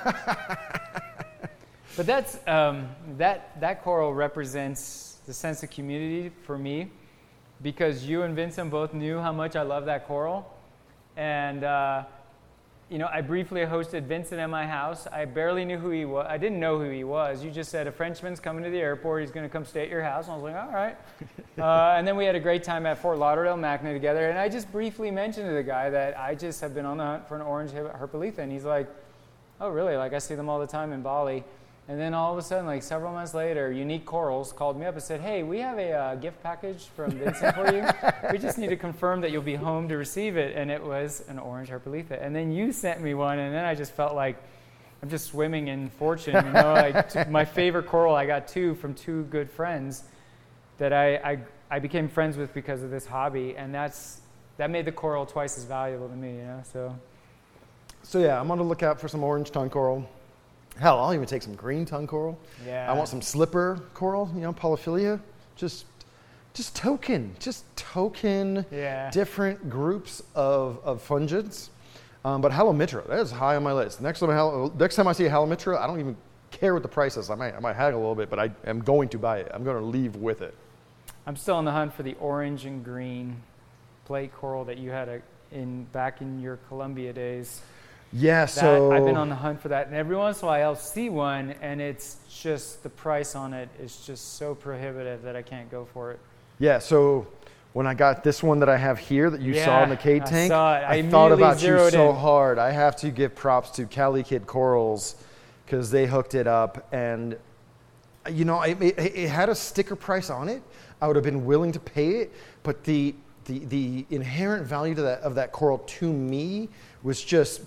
But that's that coral represents the sense of community for me, because you and Vincent both knew how much I love that coral, and I briefly hosted Vincent at my house. I barely knew who he was. I didn't know who he was. You just said a Frenchman's coming to the airport. He's going to come stay at your house. And I was like, all right. And then we had a great time at Fort Lauderdale, Mackinac together. And I just briefly mentioned to the guy that I just have been on the hunt for an orange Herpolitha, and he's like, oh really? Like, I see them all the time in Bali. And then all of a sudden, like several months later, Unique Corals called me up and said, hey, we have a gift package from Vincent for you. We just need to confirm that you'll be home to receive it. And it was an orange Herpolitha. And then you sent me one, and then I just felt like I'm just swimming in fortune. You know, like my favorite coral, I got two from two good friends that I became friends with because of this hobby. And that made the coral twice as valuable to me, you know, So yeah, I'm on the lookout for some orange tongue coral. Hell, I'll even take some green tongue coral. Yeah. I want some slipper coral, Polyphilia. Just token different groups of fungids. But Halimitra, that is high on my list. Next time I see a Halimitra, I don't even care what the price is. I might haggle a little bit, but I am going to buy it. I'm going to leave with it. I'm still on the hunt for the orange and green plate coral that you had back in your Columbia days. Yeah, so I've been on the hunt for that, and every once in a while I'll see one, and it's just the price on it is just so prohibitive that I can't go for it. Yeah, so When I got this one that I have here that you saw in the Cade tank, saw it. I thought about you zeroed so in. hard. I have to give props to Cali Kid Corals because they hooked it up, and you know, it had a sticker price on it. I would have been willing to pay it, but the inherent value of that coral to me was just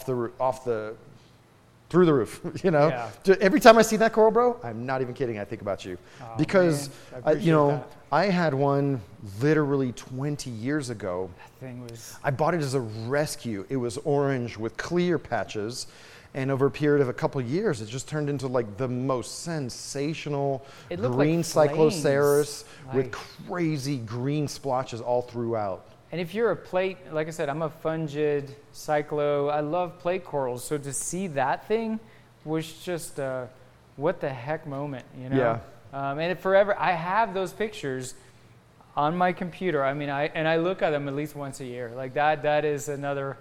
through the roof, you know. Yeah. Every time I see that coral, bro, I'm not even kidding. I think about you because you know, that. I had one literally 20 years ago. That thing was. I bought it as a rescue. It was orange with clear patches. And over a period of a couple of years, it just turned into like the most sensational green like Cycloceras like, with crazy green splotches all throughout. And if you're a plate, like I said, I'm a fungid cyclo. I love plate corals. So to see that thing was just a what the heck moment, you know? Yeah. And forever, I have those pictures on my computer. I mean, I look at them at least once a year. Like that is another.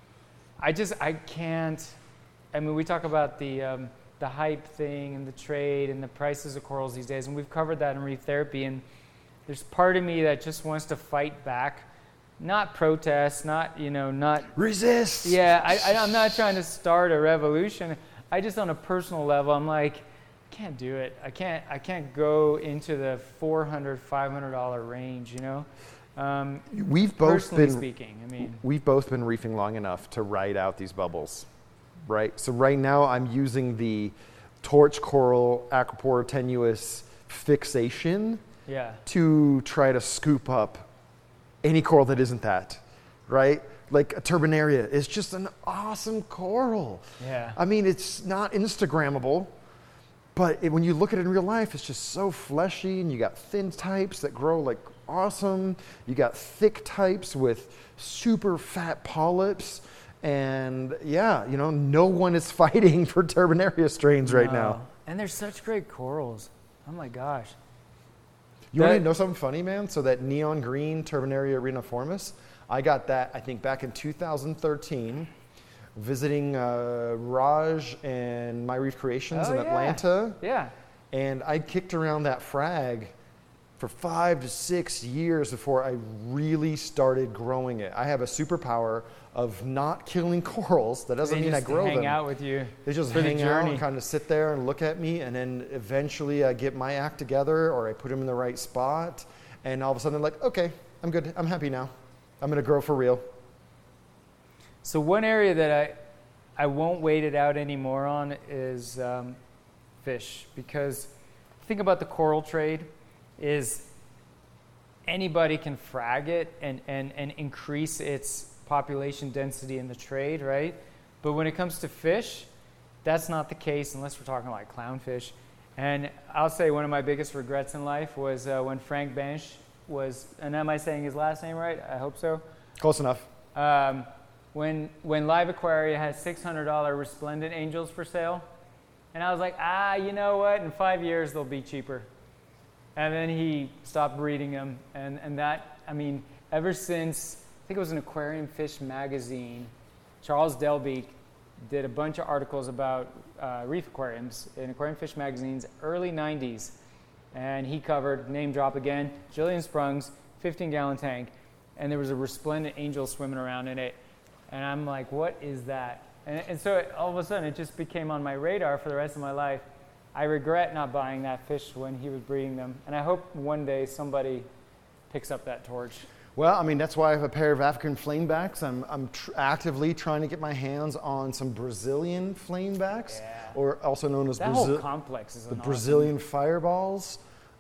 I can't. I mean, we talk about the hype thing and the trade and the prices of corals these days, and we've covered that in Reef Therapy. And there's part of me that just wants to fight back, not protest, not resist. Yeah, I'm not trying to start a revolution. I just, on a personal level, I'm like, I can't do it. I can't go into the $400, $500 range. You know. We've both been speaking. I mean, we've both been reefing long enough to ride out these bubbles. Right. So right now I'm using the Torch Coral Aquapore Tenuous fixation to try to scoop up any coral that isn't that, right? Like a Turbinaria is just an awesome coral. Yeah. I mean, it's not Instagrammable, but when you look at it in real life, it's just so fleshy, and you got thin types that grow like awesome. You got thick types with super fat polyps. And yeah, you know, no one is fighting for Turbinaria strains right now. And they're such great corals. Oh my gosh. You want to know something funny, man? So that neon green Turbinaria reniformis, I got that, I think, back in 2013, visiting Raj and My Reef Creations in Atlanta. Yeah. And I kicked around that frag for 5 to 6 years before I really started growing it. I have a superpower of not killing corals. That doesn't mean I grow them. They just hang out with you. They just hang out and kind of sit there and look at me, and then eventually I get my act together, or I put them in the right spot, and all of a sudden they're like, okay, I'm good. I'm happy now. I'm going to grow for real. So one area that I won't wait it out anymore on is fish, because think about the coral trade is anybody can frag it and increase its population density in the trade, right? But when it comes to fish, that's not the case unless we're talking like clownfish. And I'll say one of my biggest regrets in life was when Frank Bench was, and am I saying his last name right? I hope so. Close enough. When Live Aquaria had $600 resplendent angels for sale, and I was like, you know what? In 5 years they'll be cheaper. And then he stopped breeding them, and that, I mean, ever since, I think it was an Aquarium Fish magazine, Charles Delbeek did a bunch of articles about reef aquariums in Aquarium Fish magazine's early 90s. And he covered, name drop again, Jillian Sprung's 15-gallon tank, and there was a resplendent angel swimming around in it. And I'm like, what is that? And so all of a sudden it just became on my radar for the rest of my life. I regret not buying that fish when he was breeding them. And I hope one day somebody picks up that torch. Well, I mean, that's why I have a pair of African flamebacks. I'm actively trying to get my hands on some Brazilian flamebacks, or also known as that whole complex is the Brazilian fireballs.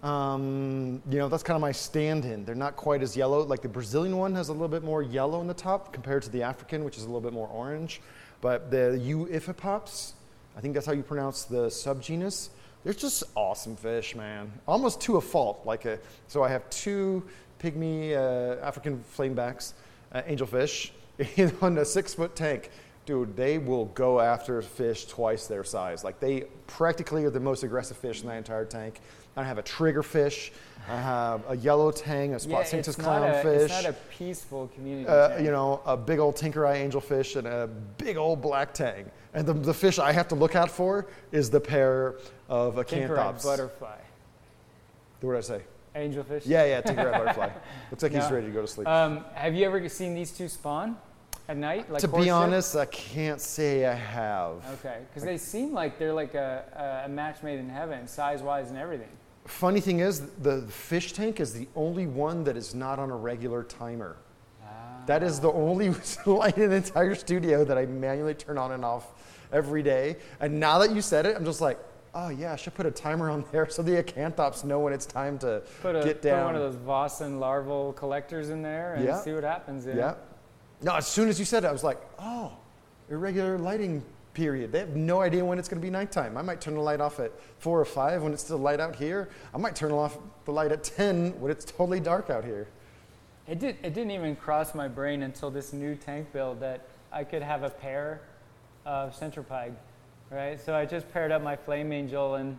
You know, that's kind of my stand-in. They're not quite as yellow. Like the Brazilian one has a little bit more yellow in the top compared to the African, which is a little bit more orange. But the Euphipops, I think that's how you pronounce the subgenus. They're just awesome fish, man. Almost to a fault. So I have two pygmy African flamebacks, angelfish, on a 6-foot tank. Dude, they will go after fish twice their size. Like, they practically are the most aggressive fish in that entire tank. I have a triggerfish. I have a yellow tang, a spot cinctus clownfish. It's not a peaceful community. You know, a big old tinker eye angelfish and a big old black tang. And the fish I have to look out for is the pair of acanthops. Tinker eye butterfly. What did I say? Angelfish? Yeah, tinker red butterfly. Looks like he's No. ready to go to sleep. Have you ever seen these two spawn at night? Like To be courtship? honest, I can't say I have. Okay, because they seem like they're like a match made in heaven, size-wise and everything. Funny thing is, the fish tank is the only one that is not on a regular timer. That is the only light in the entire studio that I manually turn on and off every day. And now that you said it, I'm just like, oh yeah, I should put a timer on there so the acanthops know when it's time to get down. Put one of those Vossen larval collectors in there and see what happens. Yeah. No, as soon as you said it, I was like, oh, irregular lighting period. They have no idea when it's going to be nighttime. I might turn the light off at 4 or 5 when it's still light out here. I might turn off the light at 10 when it's totally dark out here. It didn't even cross my brain until this new tank build that I could have a pair of centropide, right? So I just paired up my Flame Angel and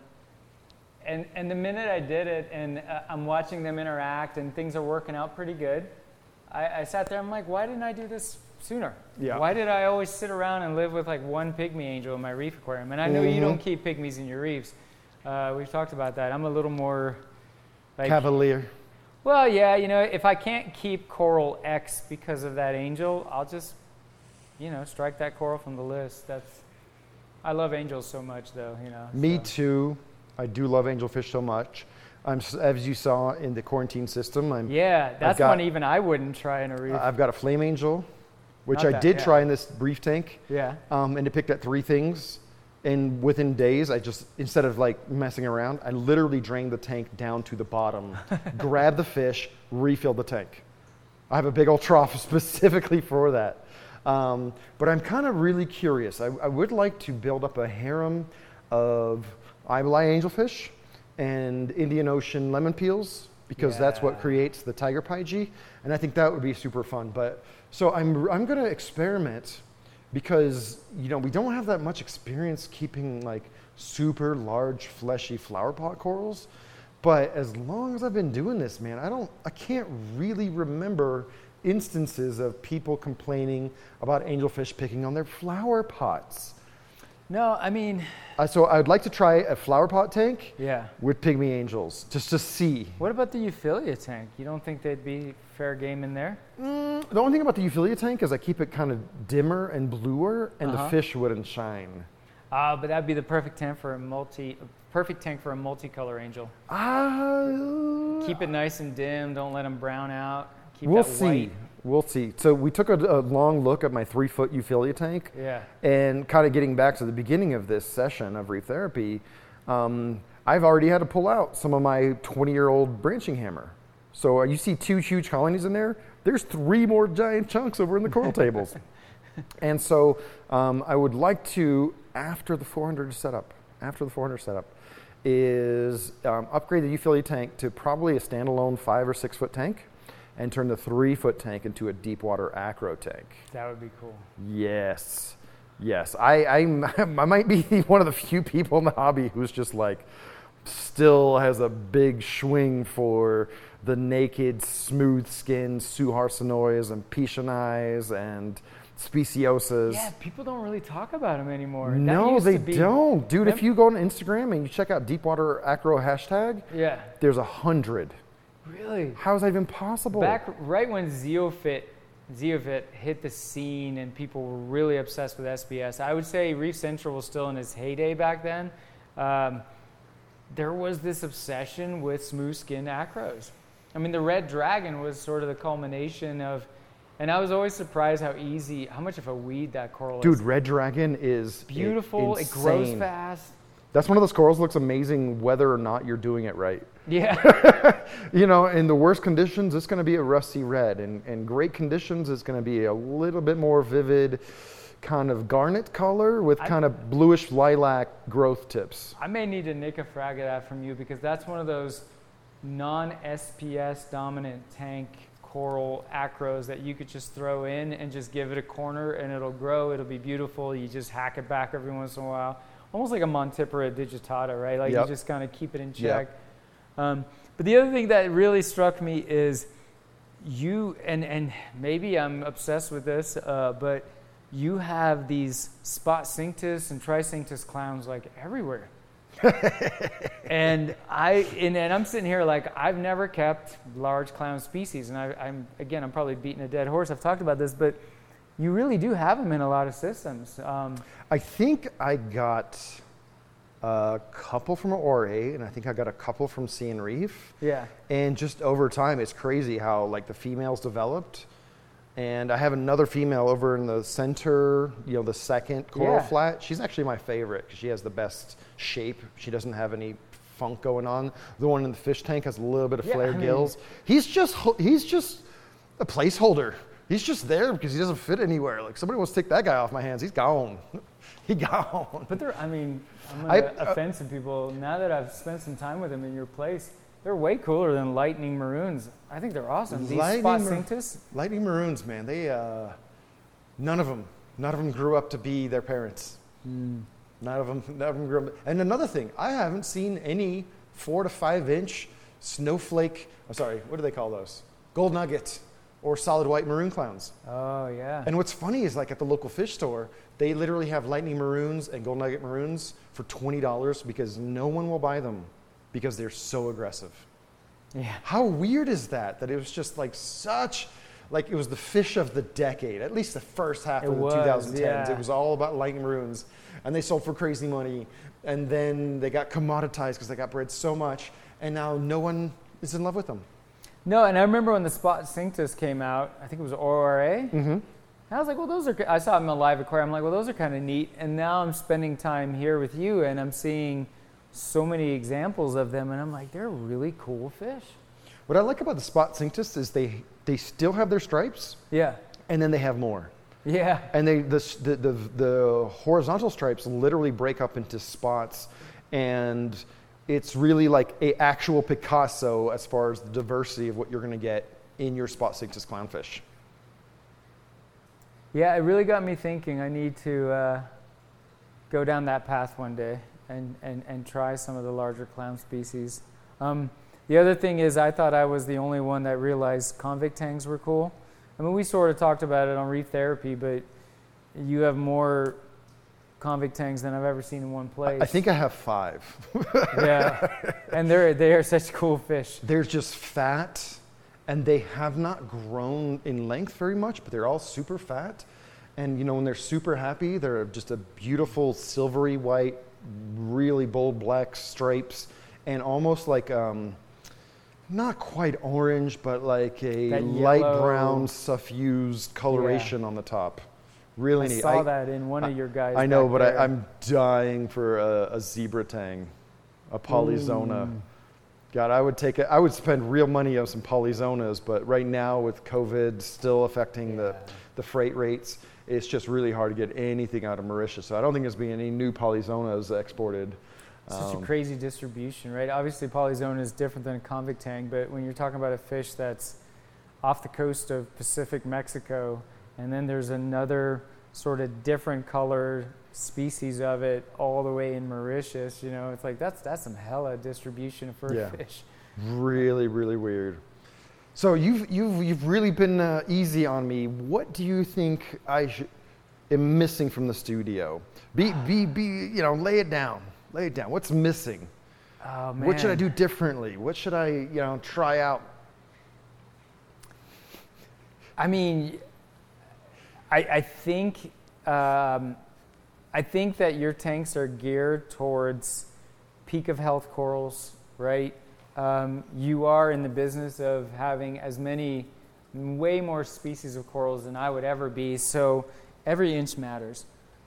the minute I did it and I'm watching them interact and things are working out pretty good, I sat there, I'm like, why didn't I do this sooner? Yeah. Why did I always sit around and live with like one pygmy angel in my reef aquarium? And I know you don't keep pygmies in your reefs. We've talked about that. I'm a little more like... Cavalier. Well, yeah, if I can't keep Coral X because of that angel, I'll just, strike that coral from the list. I love angels so much, though, Me too. I do love angelfish so much. As you saw in the quarantine system, that's one even I wouldn't try in a reef. I've got a Flame Angel, which I did try in this reef tank. Yeah. And it picked at 3 things. And within days, I just, instead of like messing around, I literally drained the tank down to the bottom, grabbed the fish, refilled the tank. I have a big old trough specifically for that. But I'm kind of really curious. I would like to build up a harem of eyeball angelfish and Indian Ocean lemon peels because that's what creates the tiger pyge. And I think that would be super fun. But so I'm going to experiment because, we don't have that much experience keeping like super large fleshy flower pot corals. But as long as I've been doing this, man, I can't really remember instances of people complaining about angelfish picking on their flower pots. No, I mean... So I would like to try a flower pot tank with pygmy angels, just to see. What about the Euphilia tank? You don't think they'd be fair game in there? The only thing about the Euphilia tank is I keep it kind of dimmer and bluer, and the fish wouldn't shine. But that'd be the perfect tank for a multicolor angel. Keep it nice and dim. Don't let them brown out. We'll see. We'll see. So we took a long look at my 3-foot Euphilia tank. Yeah. And kind of getting back to the beginning of this session of reef therapy, I've already had to pull out some of my 20-year-old branching hammer. So you see 2 huge colonies in there. There's 3 more giant chunks over in the coral tables. And so I would like to, after the 400 setup, is upgrade the Euphilia tank to probably a standalone 5 or 6 foot tank and turn the 3-foot tank into a deep water acro tank. That would be cool. Yes. I might be one of the few people in the hobby who's just like still has a big swing for the naked, smooth-skinned Suharsinois and Pichonais and Speciosas. Yeah, people don't really talk about them anymore. No, they don't. Dude, if you go on Instagram and you check out Deepwater Acro hashtag, there's 100. Really? How is that even possible? Back right when Zeofit hit the scene and people were really obsessed with SBS, I would say Reef Central was still in its heyday back then. There was this obsession with smooth-skinned acros. I mean, the Red Dragon was sort of the culmination of, and I was always surprised how much of a weed that coral is. Dude, Red Dragon is beautiful. insane. It grows fast. That's one of those corals that looks amazing whether or not you're doing it right. Yeah. In the worst conditions, it's going to be a rusty red. And great conditions, it's going to be a little bit more vivid kind of garnet color with kind of bluish lilac growth tips. I may need to nick a frag of that from you because that's one of those non-SPS dominant tank coral acros that you could just throw in and just give it a corner and it'll grow. It'll be beautiful. You just hack it back every once in a while. Almost like a Montipora digitata, right? Like you just kind of keep it in check. But the other thing that really struck me is you, and maybe I'm obsessed with this, but you have these spot cinctus and tricinctus clowns like everywhere. And I'm sitting here like, I've never kept large clown species, and I'm probably beating a dead horse. I've talked about this, but you really do have them in a lot of systems. I think I got a couple from ORA, and I think I got a couple from Sea and Reef. Yeah. And just over time, it's crazy how like the females developed. And I have another female over in the center, the second coral flat. She's actually my favorite because she has the best shape. She doesn't have any funk going on. The one in the fish tank has a little bit of flared gills. He's just a placeholder. He's just there because he doesn't fit anywhere. Like, somebody wants to take that guy off my hands, he's gone. He gone. But I'm going to offend some people. Now that I've spent some time with them in your place, they're way cooler than lightning maroons. I think they're awesome. These Spot Cinctus. Lightning maroons, man. They none of them grew up to be their parents. None of them grew up. And another thing, I haven't seen any 4 to 5 inch snowflake. What do they call those? Gold nugget or solid white maroon clowns. Oh yeah. And what's funny is, like, at the local fish store, they literally have lightning maroons and gold nugget maroons for $20 because no one will buy them because they're so aggressive. Yeah. How weird is that it was just like it was the fish of the decade, at least the first half of the 2010s. Yeah. It was all about lightning maroons, and they sold for crazy money, and then they got commoditized because they got bred so much, and now no one is in love with them. No, and I remember when the Spot Cinctus came out, I think it was ORA. Mm-hmm. And I was like, well, I saw them in a live aquarium. I'm like, well, those are kind of neat. And now I'm spending time here with you, and I'm seeing so many examples of them, and I'm like, they're really cool fish. What I like about the Spot Cinctus is they still have their stripes. Yeah. And then they have more. Yeah. And the horizontal stripes literally break up into spots, and it's really like a actual Picasso as far as the diversity of what you're going to get in your Spot Cinctus clownfish. Yeah, it really got me thinking. I need to go down that path one day and try some of the larger clown species. The other thing is, I thought I was the only one that realized convict tangs were cool. I mean, we sort of talked about it on Reef Therapy, but you have more convict tangs than I've ever seen in one place. I think I have 5. Yeah, and they are such cool fish. They're just fat, and they have not grown in length very much, but they're all super fat. And when they're super happy, they're just a beautiful silvery white, really bold black stripes, and almost like not quite orange, but like a light brown suffused coloration on the top. Really neat. I saw that in one of your guys. I know, but I'm dying for a zebra tang, a polyzona. God, I would spend real money on some polyzonas, but right now with COVID still affecting the freight rates, it's just really hard to get anything out of Mauritius. So I don't think there's been any new polyzonas exported. Such a crazy distribution, right? Obviously, polyzona is different than a convict tang, but when you're talking about a fish that's off the coast of Pacific Mexico, and then there's another sort of different color species of it all the way in Mauritius, it's like that's some hella distribution for a fish. Really, really weird. So you've really been easy on me. What do you think I am missing from the studio? Lay it down. Lay it down. What's missing? Oh, man. What should I do differently? What should I, try out? I mean, I think that your tanks are geared towards peak of health corals, right? You are in the business of having way more species of corals than I would ever be, so every inch matters.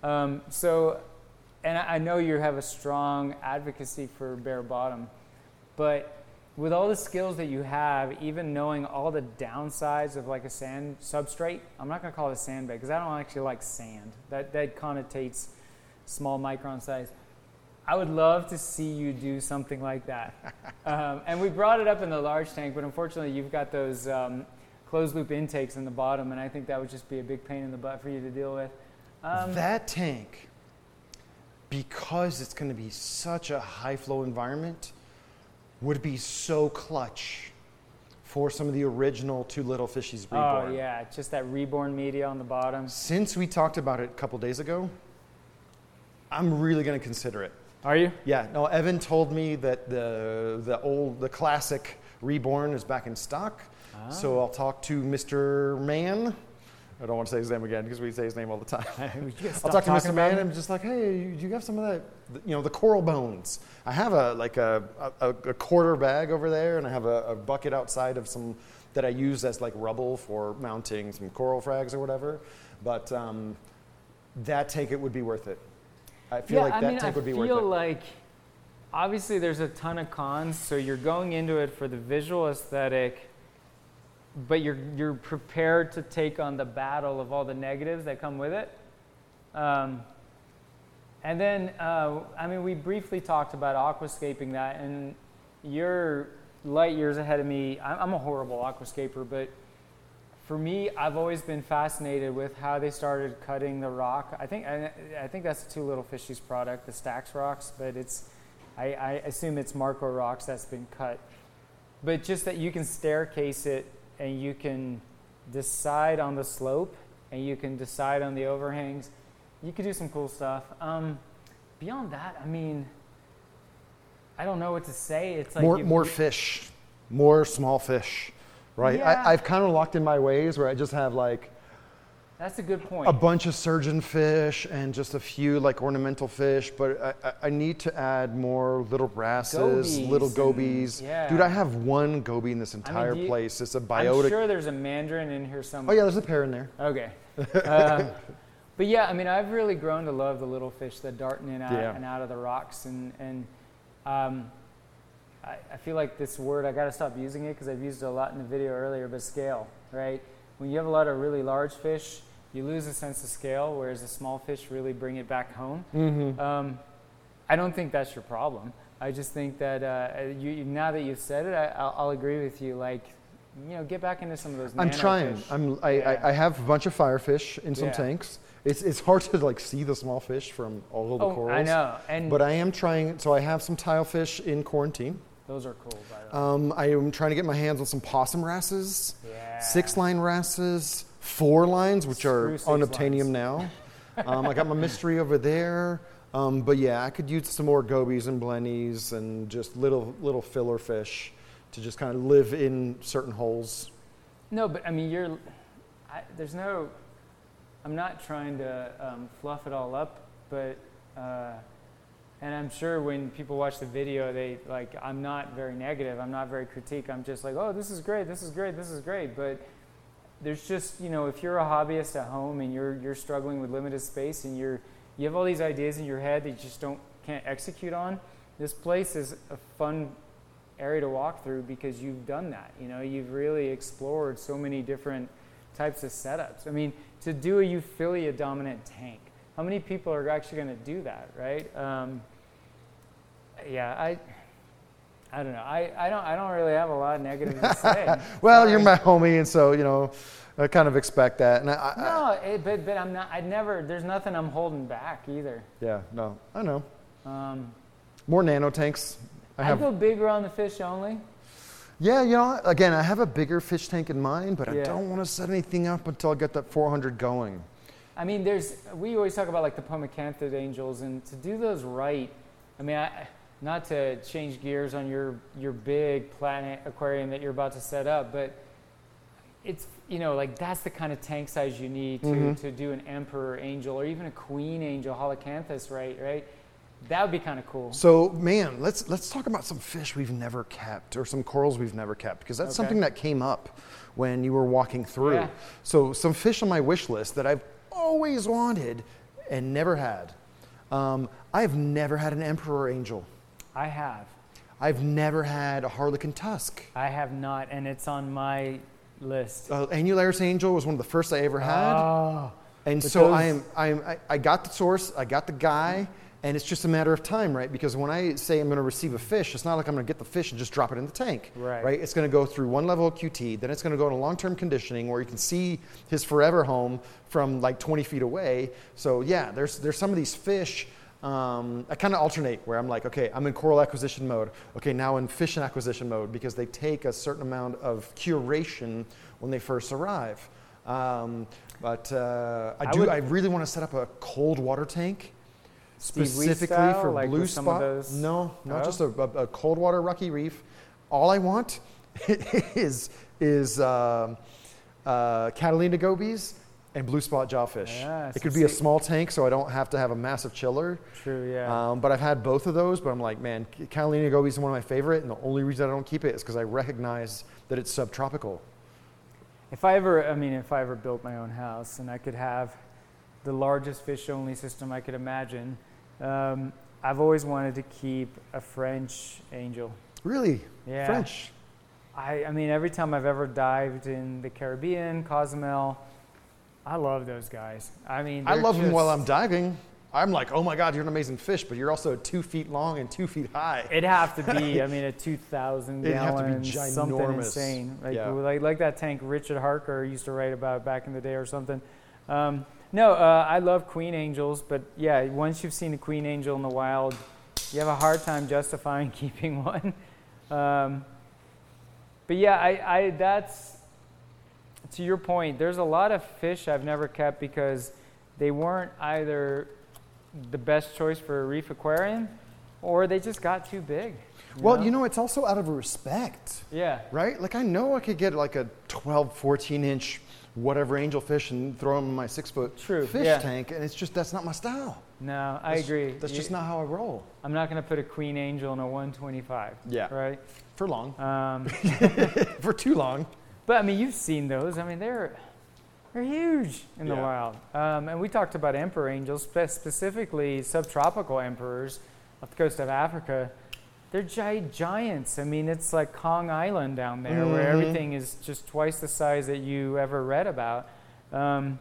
And I know you have a strong advocacy for bare bottom, but with all the skills that you have, even knowing all the downsides of like a sand substrate, I'm not going to call it a sand bed because I don't actually like sand. That connotates small micron size. I would love to see you do something like that. And we brought it up in the large tank, but unfortunately you've got those closed loop intakes in the bottom, and I think that would just be a big pain in the butt for you to deal with. That tank, because it's going to be such a high flow environment, would be so clutch for some of the original Too Little Fishies Reborn. Oh yeah, just that reborn media on the bottom. Since we talked about it a couple days ago, I'm really going to consider it. Are you? Yeah, no, Evan told me that the classic Reborn is back in stock. So I'll talk to Mr. Mann. I don't want to say his name again because we say his name all the time. I'll talk to Mr. Mann and just like, hey, do you have some of that, the coral bones? I have a quarter bag over there, and I have a bucket outside of some that I use as like rubble for mounting some coral frags or whatever. But that tank, it would be worth it. I feel like that tank would be worth it. I feel like obviously there's a ton of cons, so you're going into it for the visual aesthetic, but you're prepared to take on the battle of all the negatives that come with it. And then, we briefly talked about aquascaping that, and you're light years ahead of me. I'm a horrible aquascaper, but for me, I've always been fascinated with how they started cutting the rock. I think that's the Two Little Fishies product, the Stax Rocks, but I assume it's Marco Rocks that's been cut. But just that you can staircase it, and you can decide on the slope, and you can decide on the overhangs. You could do some cool stuff. Beyond that, I don't know what to say. It's like more fish, more small fish, right? Yeah. I've kind of locked in my ways where I just have like that's a good point. a bunch of surgeon fish and just a few like ornamental fish, but I need to add more little wrasses, little gobies. Yeah. Dude, I have one goby in this entire place. It's a biotic. I'm sure there's a mandarin in here somewhere. Oh yeah, there's a pair in there. Okay. But yeah, I've really grown to love the little fish that dart in and out of the rocks, and I feel like this word, I got to stop using it because I've used it a lot in the video earlier, but scale, right? When you have a lot of really large fish, you lose a sense of scale, whereas the small fish really bring it back home. Mm-hmm. I don't think that's your problem. I just think that now that you've said it, I'll agree with you. Like, get back into some of those. I'm trying. Fish. I have a bunch of firefish in some tanks. It's hard to like see the small fish from all of the corals. I know. But I am trying. So I have some tilefish in quarantine. Those are cool, by the way. I am trying to get my hands on some possum wrasses, 6-line wrasses, 4 lines, which are unobtainium now. I got my mystery over there. But yeah, I could use some more gobies and blennies and just little filler fish to just kind of live in certain holes. No, but I'm not trying to fluff it all up, but and I'm sure when people watch the video, I'm not very negative, I'm not very critique, I'm just like, oh, this is great, this is great, this is great. But there's just, if you're a hobbyist at home and you're struggling with limited space and you have all these ideas in your head that you just can't execute on, this place is a fun area to walk through because you've done that. You've really explored so many different types of setups. To do a Euphyllia dominant tank, how many people are actually going to do that, right? I don't know. I don't really have a lot of negative to say. Well, Sorry. You're my homie, and so I kind of expect that. And but I'm not. There's nothing I'm holding back either. Yeah, no, I know. More nano tanks. I go bigger on the fish only. Yeah, again, I have a bigger fish tank in mind, but I don't want to set anything up until I get that 400 going. We always talk about like the Pomacanthid angels, and to do those right, not to change gears on your big planet aquarium that you're about to set up, but it's, that's the kind of tank size you need to do an emperor angel or even a queen angel, holocanthus, right? That would be kind of cool. So, man, let's talk about some fish we've never kept or some corals we've never kept, because that's something that came up when you were walking through. Yeah. So some fish on my wish list that I've always wanted and never had. I've never had an emperor angel. I have. I've never had a harlequin tusk. I have not, and it's on my list. Annularis angel was one of the first I ever had. Oh, and so I got the source, I got the guy, and it's just a matter of time, right? Because when I say I'm going to receive a fish, it's not like I'm going to get the fish and just drop it in the tank, right? It's going to go through one level of QT, then it's going to go into long-term conditioning where you can see his forever home from like 20 feet away. So yeah, there's some of these fish. I kind of alternate where I'm like, okay, I'm in coral acquisition mode. Okay, now in fish acquisition mode, because they take a certain amount of curation when they first arrive. I really want to set up a cold water tank Steve Weiss specifically style, for like blue with some of spot. those? No, not Oh? just a cold water Rocky Reef. All I want is Catalina gobies and blue spot jawfish. Yeah, it so could be a see- small tank, so I don't have to have a massive chiller. True, yeah. But I've had both of those, but I'm like, man, Catalina gobies is one of my favorite, and the only reason I don't keep it is because I recognize that it's subtropical. If I ever built my own house and I could have the largest fish-only system I could imagine, I've always wanted to keep a French angel. Really? Yeah. French? I mean, every time I've ever dived in the Caribbean, Cozumel, I love those guys. I mean, I they're love them while just- I'm diving. I'm like, oh my God, you're an amazing fish, but you're also 2 feet long and 2 feet high. It'd have to be, I mean, a 2,000 It'd have to be gallon, something ginormous. insane. Like, Yeah. like that tank Richard Harker used to write about back in the day or something. I love queen angels, but yeah, once you've seen a queen angel in the wild, you have a hard time justifying keeping one. But yeah, that's, to your point, there's a lot of fish I've never kept because they weren't either the best choice for a reef aquarium or they just got too big. Well, you know, it's also out of respect, Yeah. right? Like, I know I could get like a 12, 14-inch whatever angelfish and throw them in my 6-foot True, fish yeah. tank, and it's just, that's not my style. No, I agree. That's just not how I roll. I'm not going to put a queen angel in a 125. Yeah. Right? For long. Um, For too long. but I mean, you've seen those. I mean, they're huge in the Yeah. wild. And we talked about emperor angels, specifically subtropical emperors off the coast of Africa. They're giants. I mean, it's like Kong Island down there where everything is just twice the size that you ever read about. And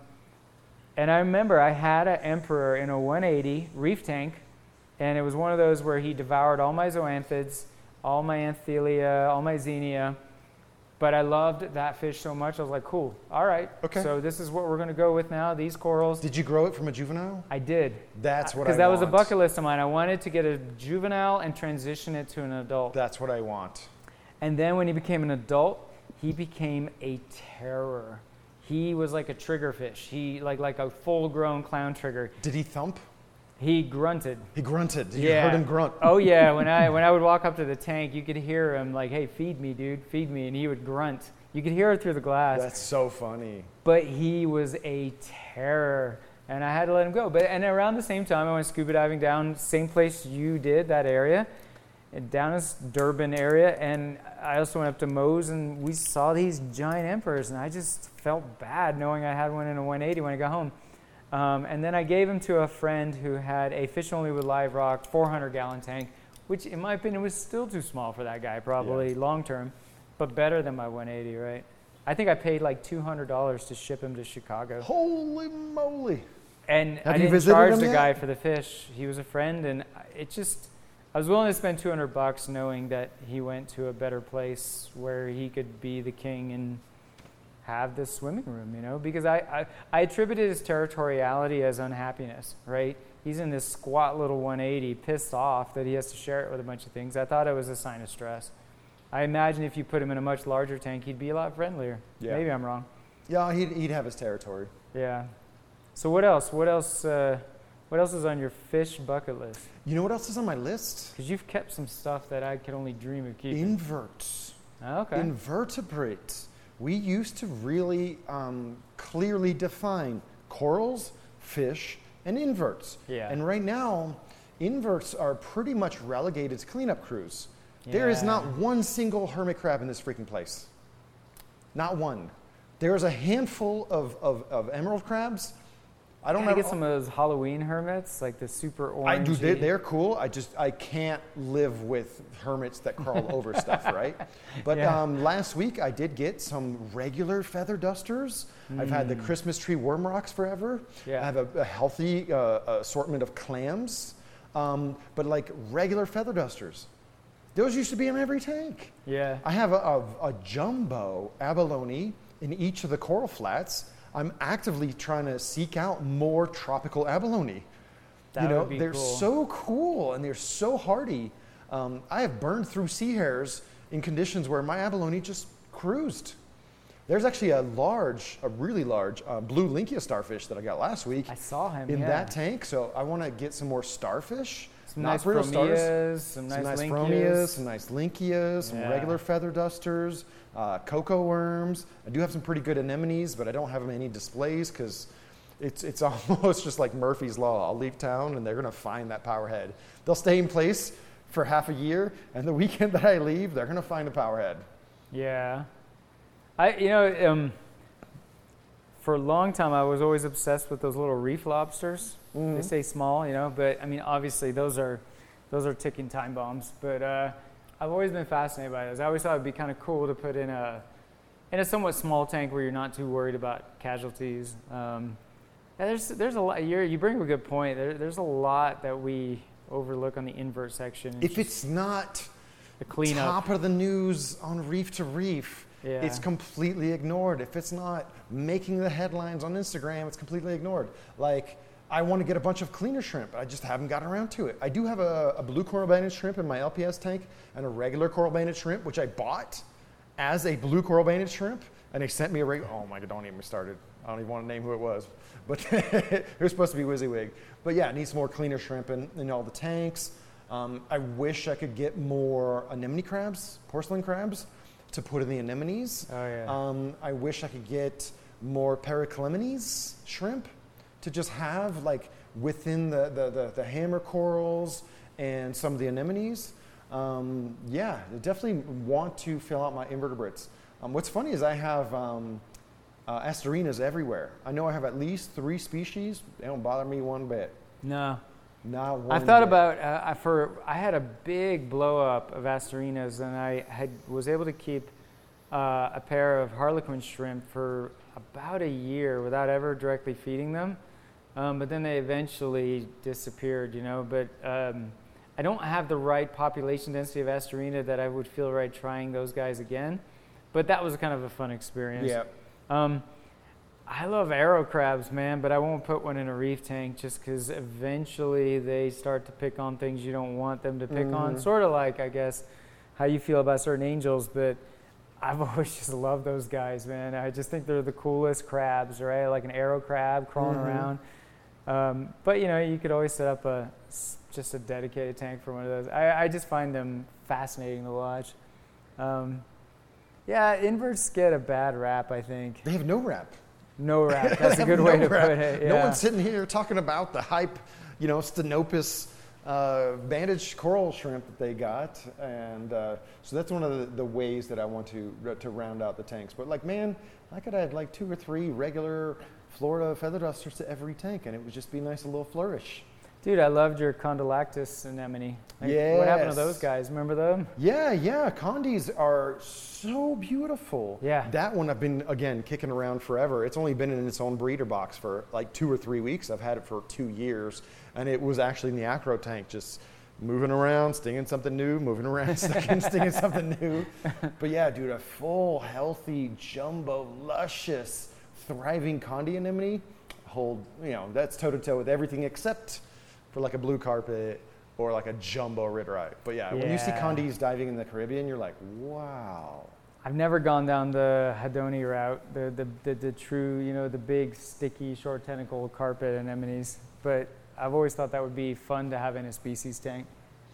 I remember I had an emperor in a 180 reef tank, and it was one of those where he devoured all my zoanthids, all my anthelia, all my xenia. But I loved that fish so much, I was like, cool, all right. Okay. So this is what we're going to go with now, these corals. Did you grow it from a juvenile? I did. That's what I want. Because that was a bucket list of mine. I wanted to get a juvenile and transition it to an adult. That's what I want. And then when he became an adult, he became a terror. He was like a triggerfish. He like a full-grown clown trigger. Did he thump? He grunted. He grunted. You heard him grunt. Oh yeah. When I would walk up to the tank, you could hear him like, "Hey, feed me, dude, feed me," and he would grunt. You could hear it through the glass. That's so funny. But he was a terror, and I had to let him go. And around the same time, I went scuba diving down, same place you did, that area, down this Durban area, and I also went up to Mose, and we saw these giant emperors, and I just felt bad knowing I had one in a 180 when I got home. And then I gave him to a friend who had a fish only with live rock 400-gallon tank, which in my opinion was still too small for that guy, probably long term, but better than my 180, right? I think I paid like $200 to ship him to Chicago. Holy moly. And Have I you didn't visited charge him the yet? guy for the fish. He was a friend, and I was willing to spend $200 knowing that he went to a better place where he could be the king and have this swimming room, because I attributed his territoriality as unhappiness, right? He's in this squat little 180, pissed off that he has to share it with a bunch of things. I thought it was a sign of stress. I imagine if you put him in a much larger tank, he'd be a lot friendlier. Yeah. Maybe I'm wrong. Yeah, he'd have his territory. Yeah. So what else? What else is on your fish bucket list? You know what else is on my list? Because you've kept some stuff that I could only dream of keeping. Inverts. Okay. Invertebrates. We used to really clearly define corals, fish, and inverts. Yeah. And right now, inverts are pretty much relegated to cleanup crews. There is Yeah. not one single hermit crab in this freaking place. Not one. There's a handful of emerald crabs. I don't Can I know. get some of those Halloween hermits, like the super I orange? do. They're cool. I can't live with hermits that crawl over stuff, right? But Yeah. last week I did get some regular feather dusters. I've had the Christmas tree worm rocks forever. Yeah. I have a healthy assortment of clams, but like regular feather dusters. Those used to be in every tank. Yeah. I have a jumbo abalone in each of the coral flats. I'm actively trying to seek out more tropical abalone. That would be they're cool. so cool and they're so hardy. I have burned through sea hares in conditions where my abalone just cruised. There's actually a really large blue Lynchia starfish that I got last week. I saw him in that tank. So I want to get some more starfish. Some nice Phromias, some nice Phromias, some nice Lynchias, some regular feather dusters, cocoa worms. I do have some pretty good anemones, but I don't have any displays because it's almost just like Murphy's Law. I'll leave town and they're going to find that powerhead. They'll stay in place for half a year, and the weekend that I leave, they're going to find the powerhead. Yeah. For a long time, I was always obsessed with those little reef lobsters. Mm-hmm. They say small, but I mean, obviously those are ticking time bombs. But I've always been fascinated by those. I always thought it'd be kind of cool to put in a somewhat small tank where you're not too worried about casualties. There's a lot. You bring up a good point. There's a lot that we overlook on the invert section. If it's not the cleanup, top of the news on Reef to Reef, it's completely ignored. If it's not making the headlines on Instagram, it's completely ignored. Like, I want to get a bunch of cleaner shrimp. I just haven't gotten around to it. I do have a blue coral banded shrimp in my LPS tank and a regular coral banded shrimp, which I bought as a blue coral banded shrimp. And they sent me a regular, oh my God, don't even get me started. I don't even want to name who it was. But it was supposed to be WYSIWYG. But yeah, it needs some more cleaner shrimp in all the tanks. I wish I could get more anemone crabs, porcelain crabs, to put in the anemones. Oh, yeah. I wish I could get more Periclemines shrimp to just have like within the hammer corals and some of the anemones. I definitely want to fill out my invertebrates. What's funny is I have Asterinas everywhere. I know I have at least 3 species. They don't bother me one bit. No. Not one I thought bit. about, I had a big blow up of Asterinas, and I was able to keep a pair of Harlequin shrimp for about a year without ever directly feeding them. But then they eventually disappeared, But I don't have the right population density of Asterina that I would feel right trying those guys again. But that was kind of a fun experience. Yeah. I love arrow crabs, man, but I won't put one in a reef tank just because eventually they start to pick on things you don't want them to pick on. Sort of like, I guess, how you feel about certain angels, but I've always just loved those guys, man. I just think they're the coolest crabs, right? Like an arrow crab crawling around. But, you could always set up just a dedicated tank for one of those. I just find them fascinating to watch. Inverts get a bad rap, I think. They have no rap. No rap. That's a good way to put it. Yeah. No one's sitting here talking about the hype, Stenopus bandaged coral shrimp that they got, and so that's one of the ways that I want to round out the tanks. But man, I could add like 2 or 3 regular Florida feather dusters to every tank, and it would just be a nice little flourish. Dude, I loved your Condylactis anemone. Yes. What happened to those guys? Remember them? Yeah. Condies are so beautiful. Yeah. That one I've been, again, kicking around forever. It's only been in its own breeder box for like 2 or 3 weeks. I've had it for 2 years. And it was actually in the acro tank, just moving around, stinging something new, moving around, stinging something new. But yeah, dude, a full, healthy, jumbo, luscious, thriving Condi anemone, that's toe-to-toe with everything except for like a blue carpet or like a jumbo ridrite. But when you see Condis diving in the Caribbean, you're like, wow. I've never gone down the Hadoni route, the true, the big, sticky, short tentacle carpet anemones. But I've always thought that would be fun to have in a species tank.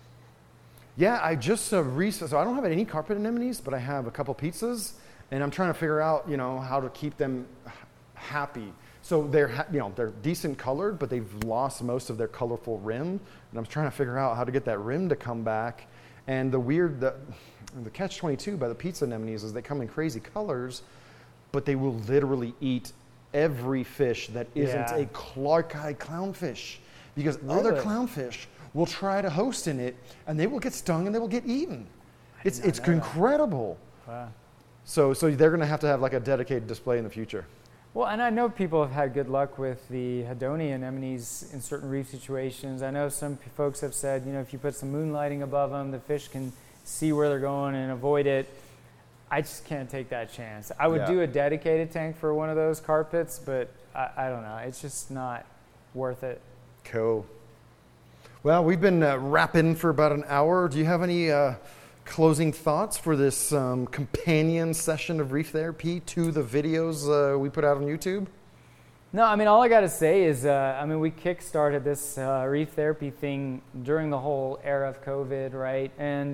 Yeah, I just so I don't have any carpet anemones, but I have a couple pizzas, and I'm trying to figure out, how to keep them happy. So they're decent colored, but they've lost most of their colorful rim, and I'm trying to figure out how to get that rim to come back. And the catch-22 by the pizza anemones is they come in crazy colors, but they will literally eat every fish that isn't a Clarkeye clownfish, because other clownfish will try to host in it, and they will get stung and they will get eaten. It's incredible. Wow. So they're going to have like a dedicated display in the future. Well, and I know people have had good luck with the Hadoni anemones in certain reef situations. I know some folks have said, if you put some moonlighting above them, the fish can see where they're going and avoid it. I just can't take that chance. I would do a dedicated tank for one of those carpets, but I don't know. It's just not worth it. Cool. Well, we've been rapping for about an hour. Do you have any closing thoughts for this companion session of Reef Therapy to the videos we put out on YouTube? No, I mean, all I got to say is, we kick-started this Reef Therapy thing during the whole era of COVID, right? And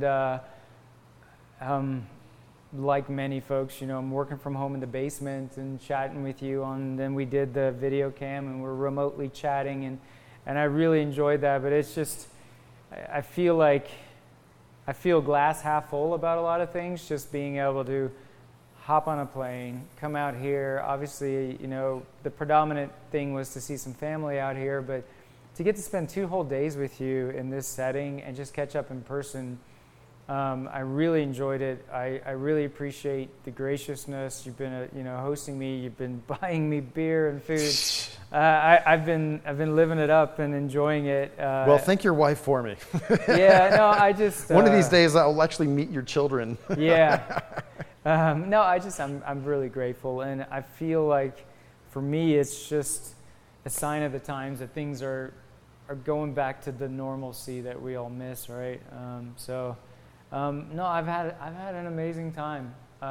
like many folks, I'm working from home in the basement and chatting with you then we did the video cam and we're remotely chatting and I really enjoyed that, but it's just, I feel glass half full about a lot of things, just being able to hop on a plane, come out here. Obviously, the predominant thing was to see some family out here, but to get to spend 2 whole days with you in this setting and just catch up in person, I really enjoyed it. I really appreciate the graciousness. You've been, hosting me. You've been buying me beer and food. I've been living it up and enjoying it. Well, thank your wife for me. Yeah, no, I just one of these days I'll actually meet your children. Yeah. No, I'm really grateful, and I feel like for me it's just a sign of the times that things are going back to the normalcy that we all miss, right? No, I've had an amazing time.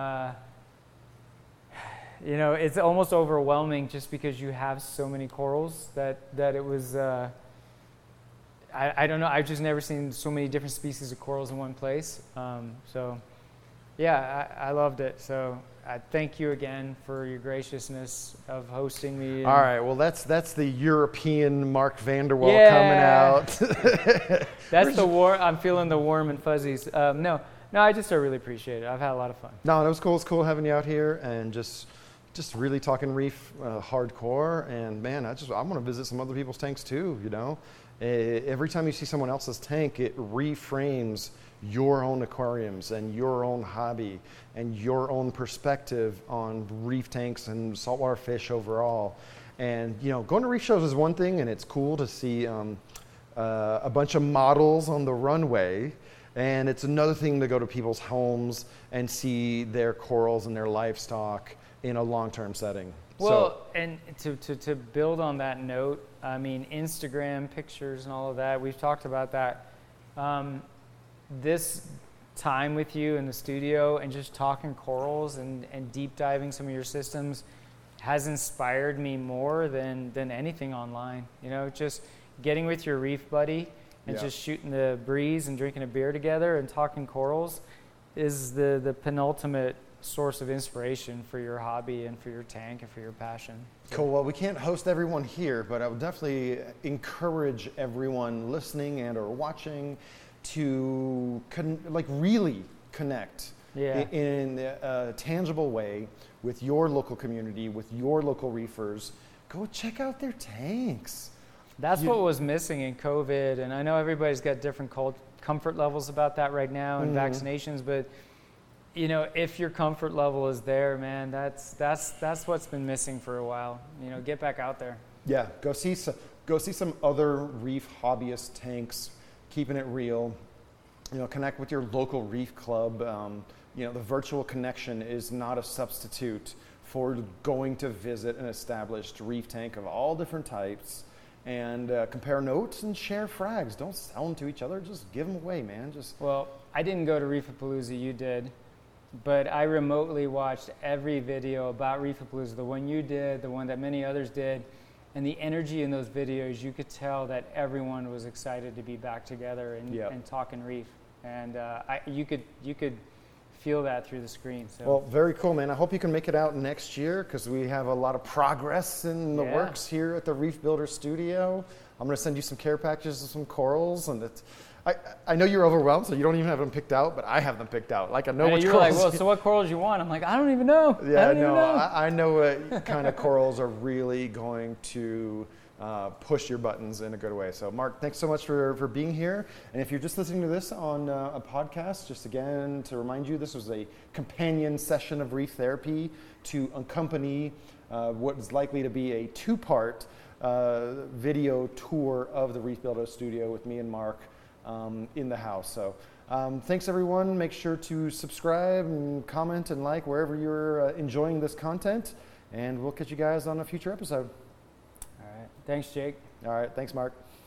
It's almost overwhelming just because you have so many corals that it was. I don't know. I've just never seen so many different species of corals in one place. Yeah, I loved it. So I thank you again for your graciousness of hosting me. All right. Well, that's the European Mark Vanderwall coming out. That's the warm. I'm feeling the warm and fuzzies. No, I really appreciate it. I've had a lot of fun. No, it was cool. It's cool having you out here and just really talking reef hardcore. And man, I want to visit some other people's tanks too. Every time you see someone else's tank, it reframes your own aquariums and your own hobby and your own perspective on reef tanks and saltwater fish overall. And going to reef shows is one thing, and it's cool to see a bunch of models on the runway, and it's another thing to go to people's homes and see their corals and their livestock in a long-term setting. Well, and to build on that note, I mean, Instagram pictures and all of that, we've talked about that. This time with you in the studio and just talking corals and deep diving some of your systems has inspired me more than anything online. Just getting with your reef buddy and just shooting the breeze and drinking a beer together and talking corals is the penultimate source of inspiration for your hobby and for your tank and for your passion. Cool. Well, we can't host everyone here, but I would definitely encourage everyone listening and or watching to really connect in a tangible way with your local community, with your local reefers. Go check out their tanks. That's what was missing in COVID, and I know everybody's got different comfort levels about that right now and vaccinations, but if your comfort level is there, man, that's what's been missing for a while. Get back out there. Yeah, go see some other reef hobbyist tanks, keeping it real. Connect with your local reef club. The virtual connection is not a substitute for going to visit an established reef tank of all different types and compare notes and share frags. Don't sell them to each other. Just give them away, man. Well, I didn't go to Reefapalooza. You did. But I remotely watched every video about Reefapalooza, the one you did, the one that many others did, and the energy in those videos, you could tell that everyone was excited to be back together and talking reef. And you could feel that through the screen. So. Well, very cool, man. I hope you can make it out next year because we have a lot of progress in the works here at the Reef Builder Studio. I'm going to send you some care packages of some corals, and I know you're overwhelmed, so you don't even have them picked out, but I have them picked out. Like I know which you're corals. Like, well, so what corals you want? I'm like, I don't even know. Yeah, I know what kind of corals are really going to push your buttons in a good way. So, Mark, thanks so much for being here. And if you're just listening to this on a podcast, just again to remind you, this was a companion session of Reef Therapy to accompany what is likely to be a 2-part video tour of the Reef Builder Studio with me and Mark. In the house. So thanks everyone. Make sure to subscribe and comment and like wherever you're enjoying this content, and we'll catch you guys on a future episode. All right. Thanks, Jake. All right. Thanks, Mark.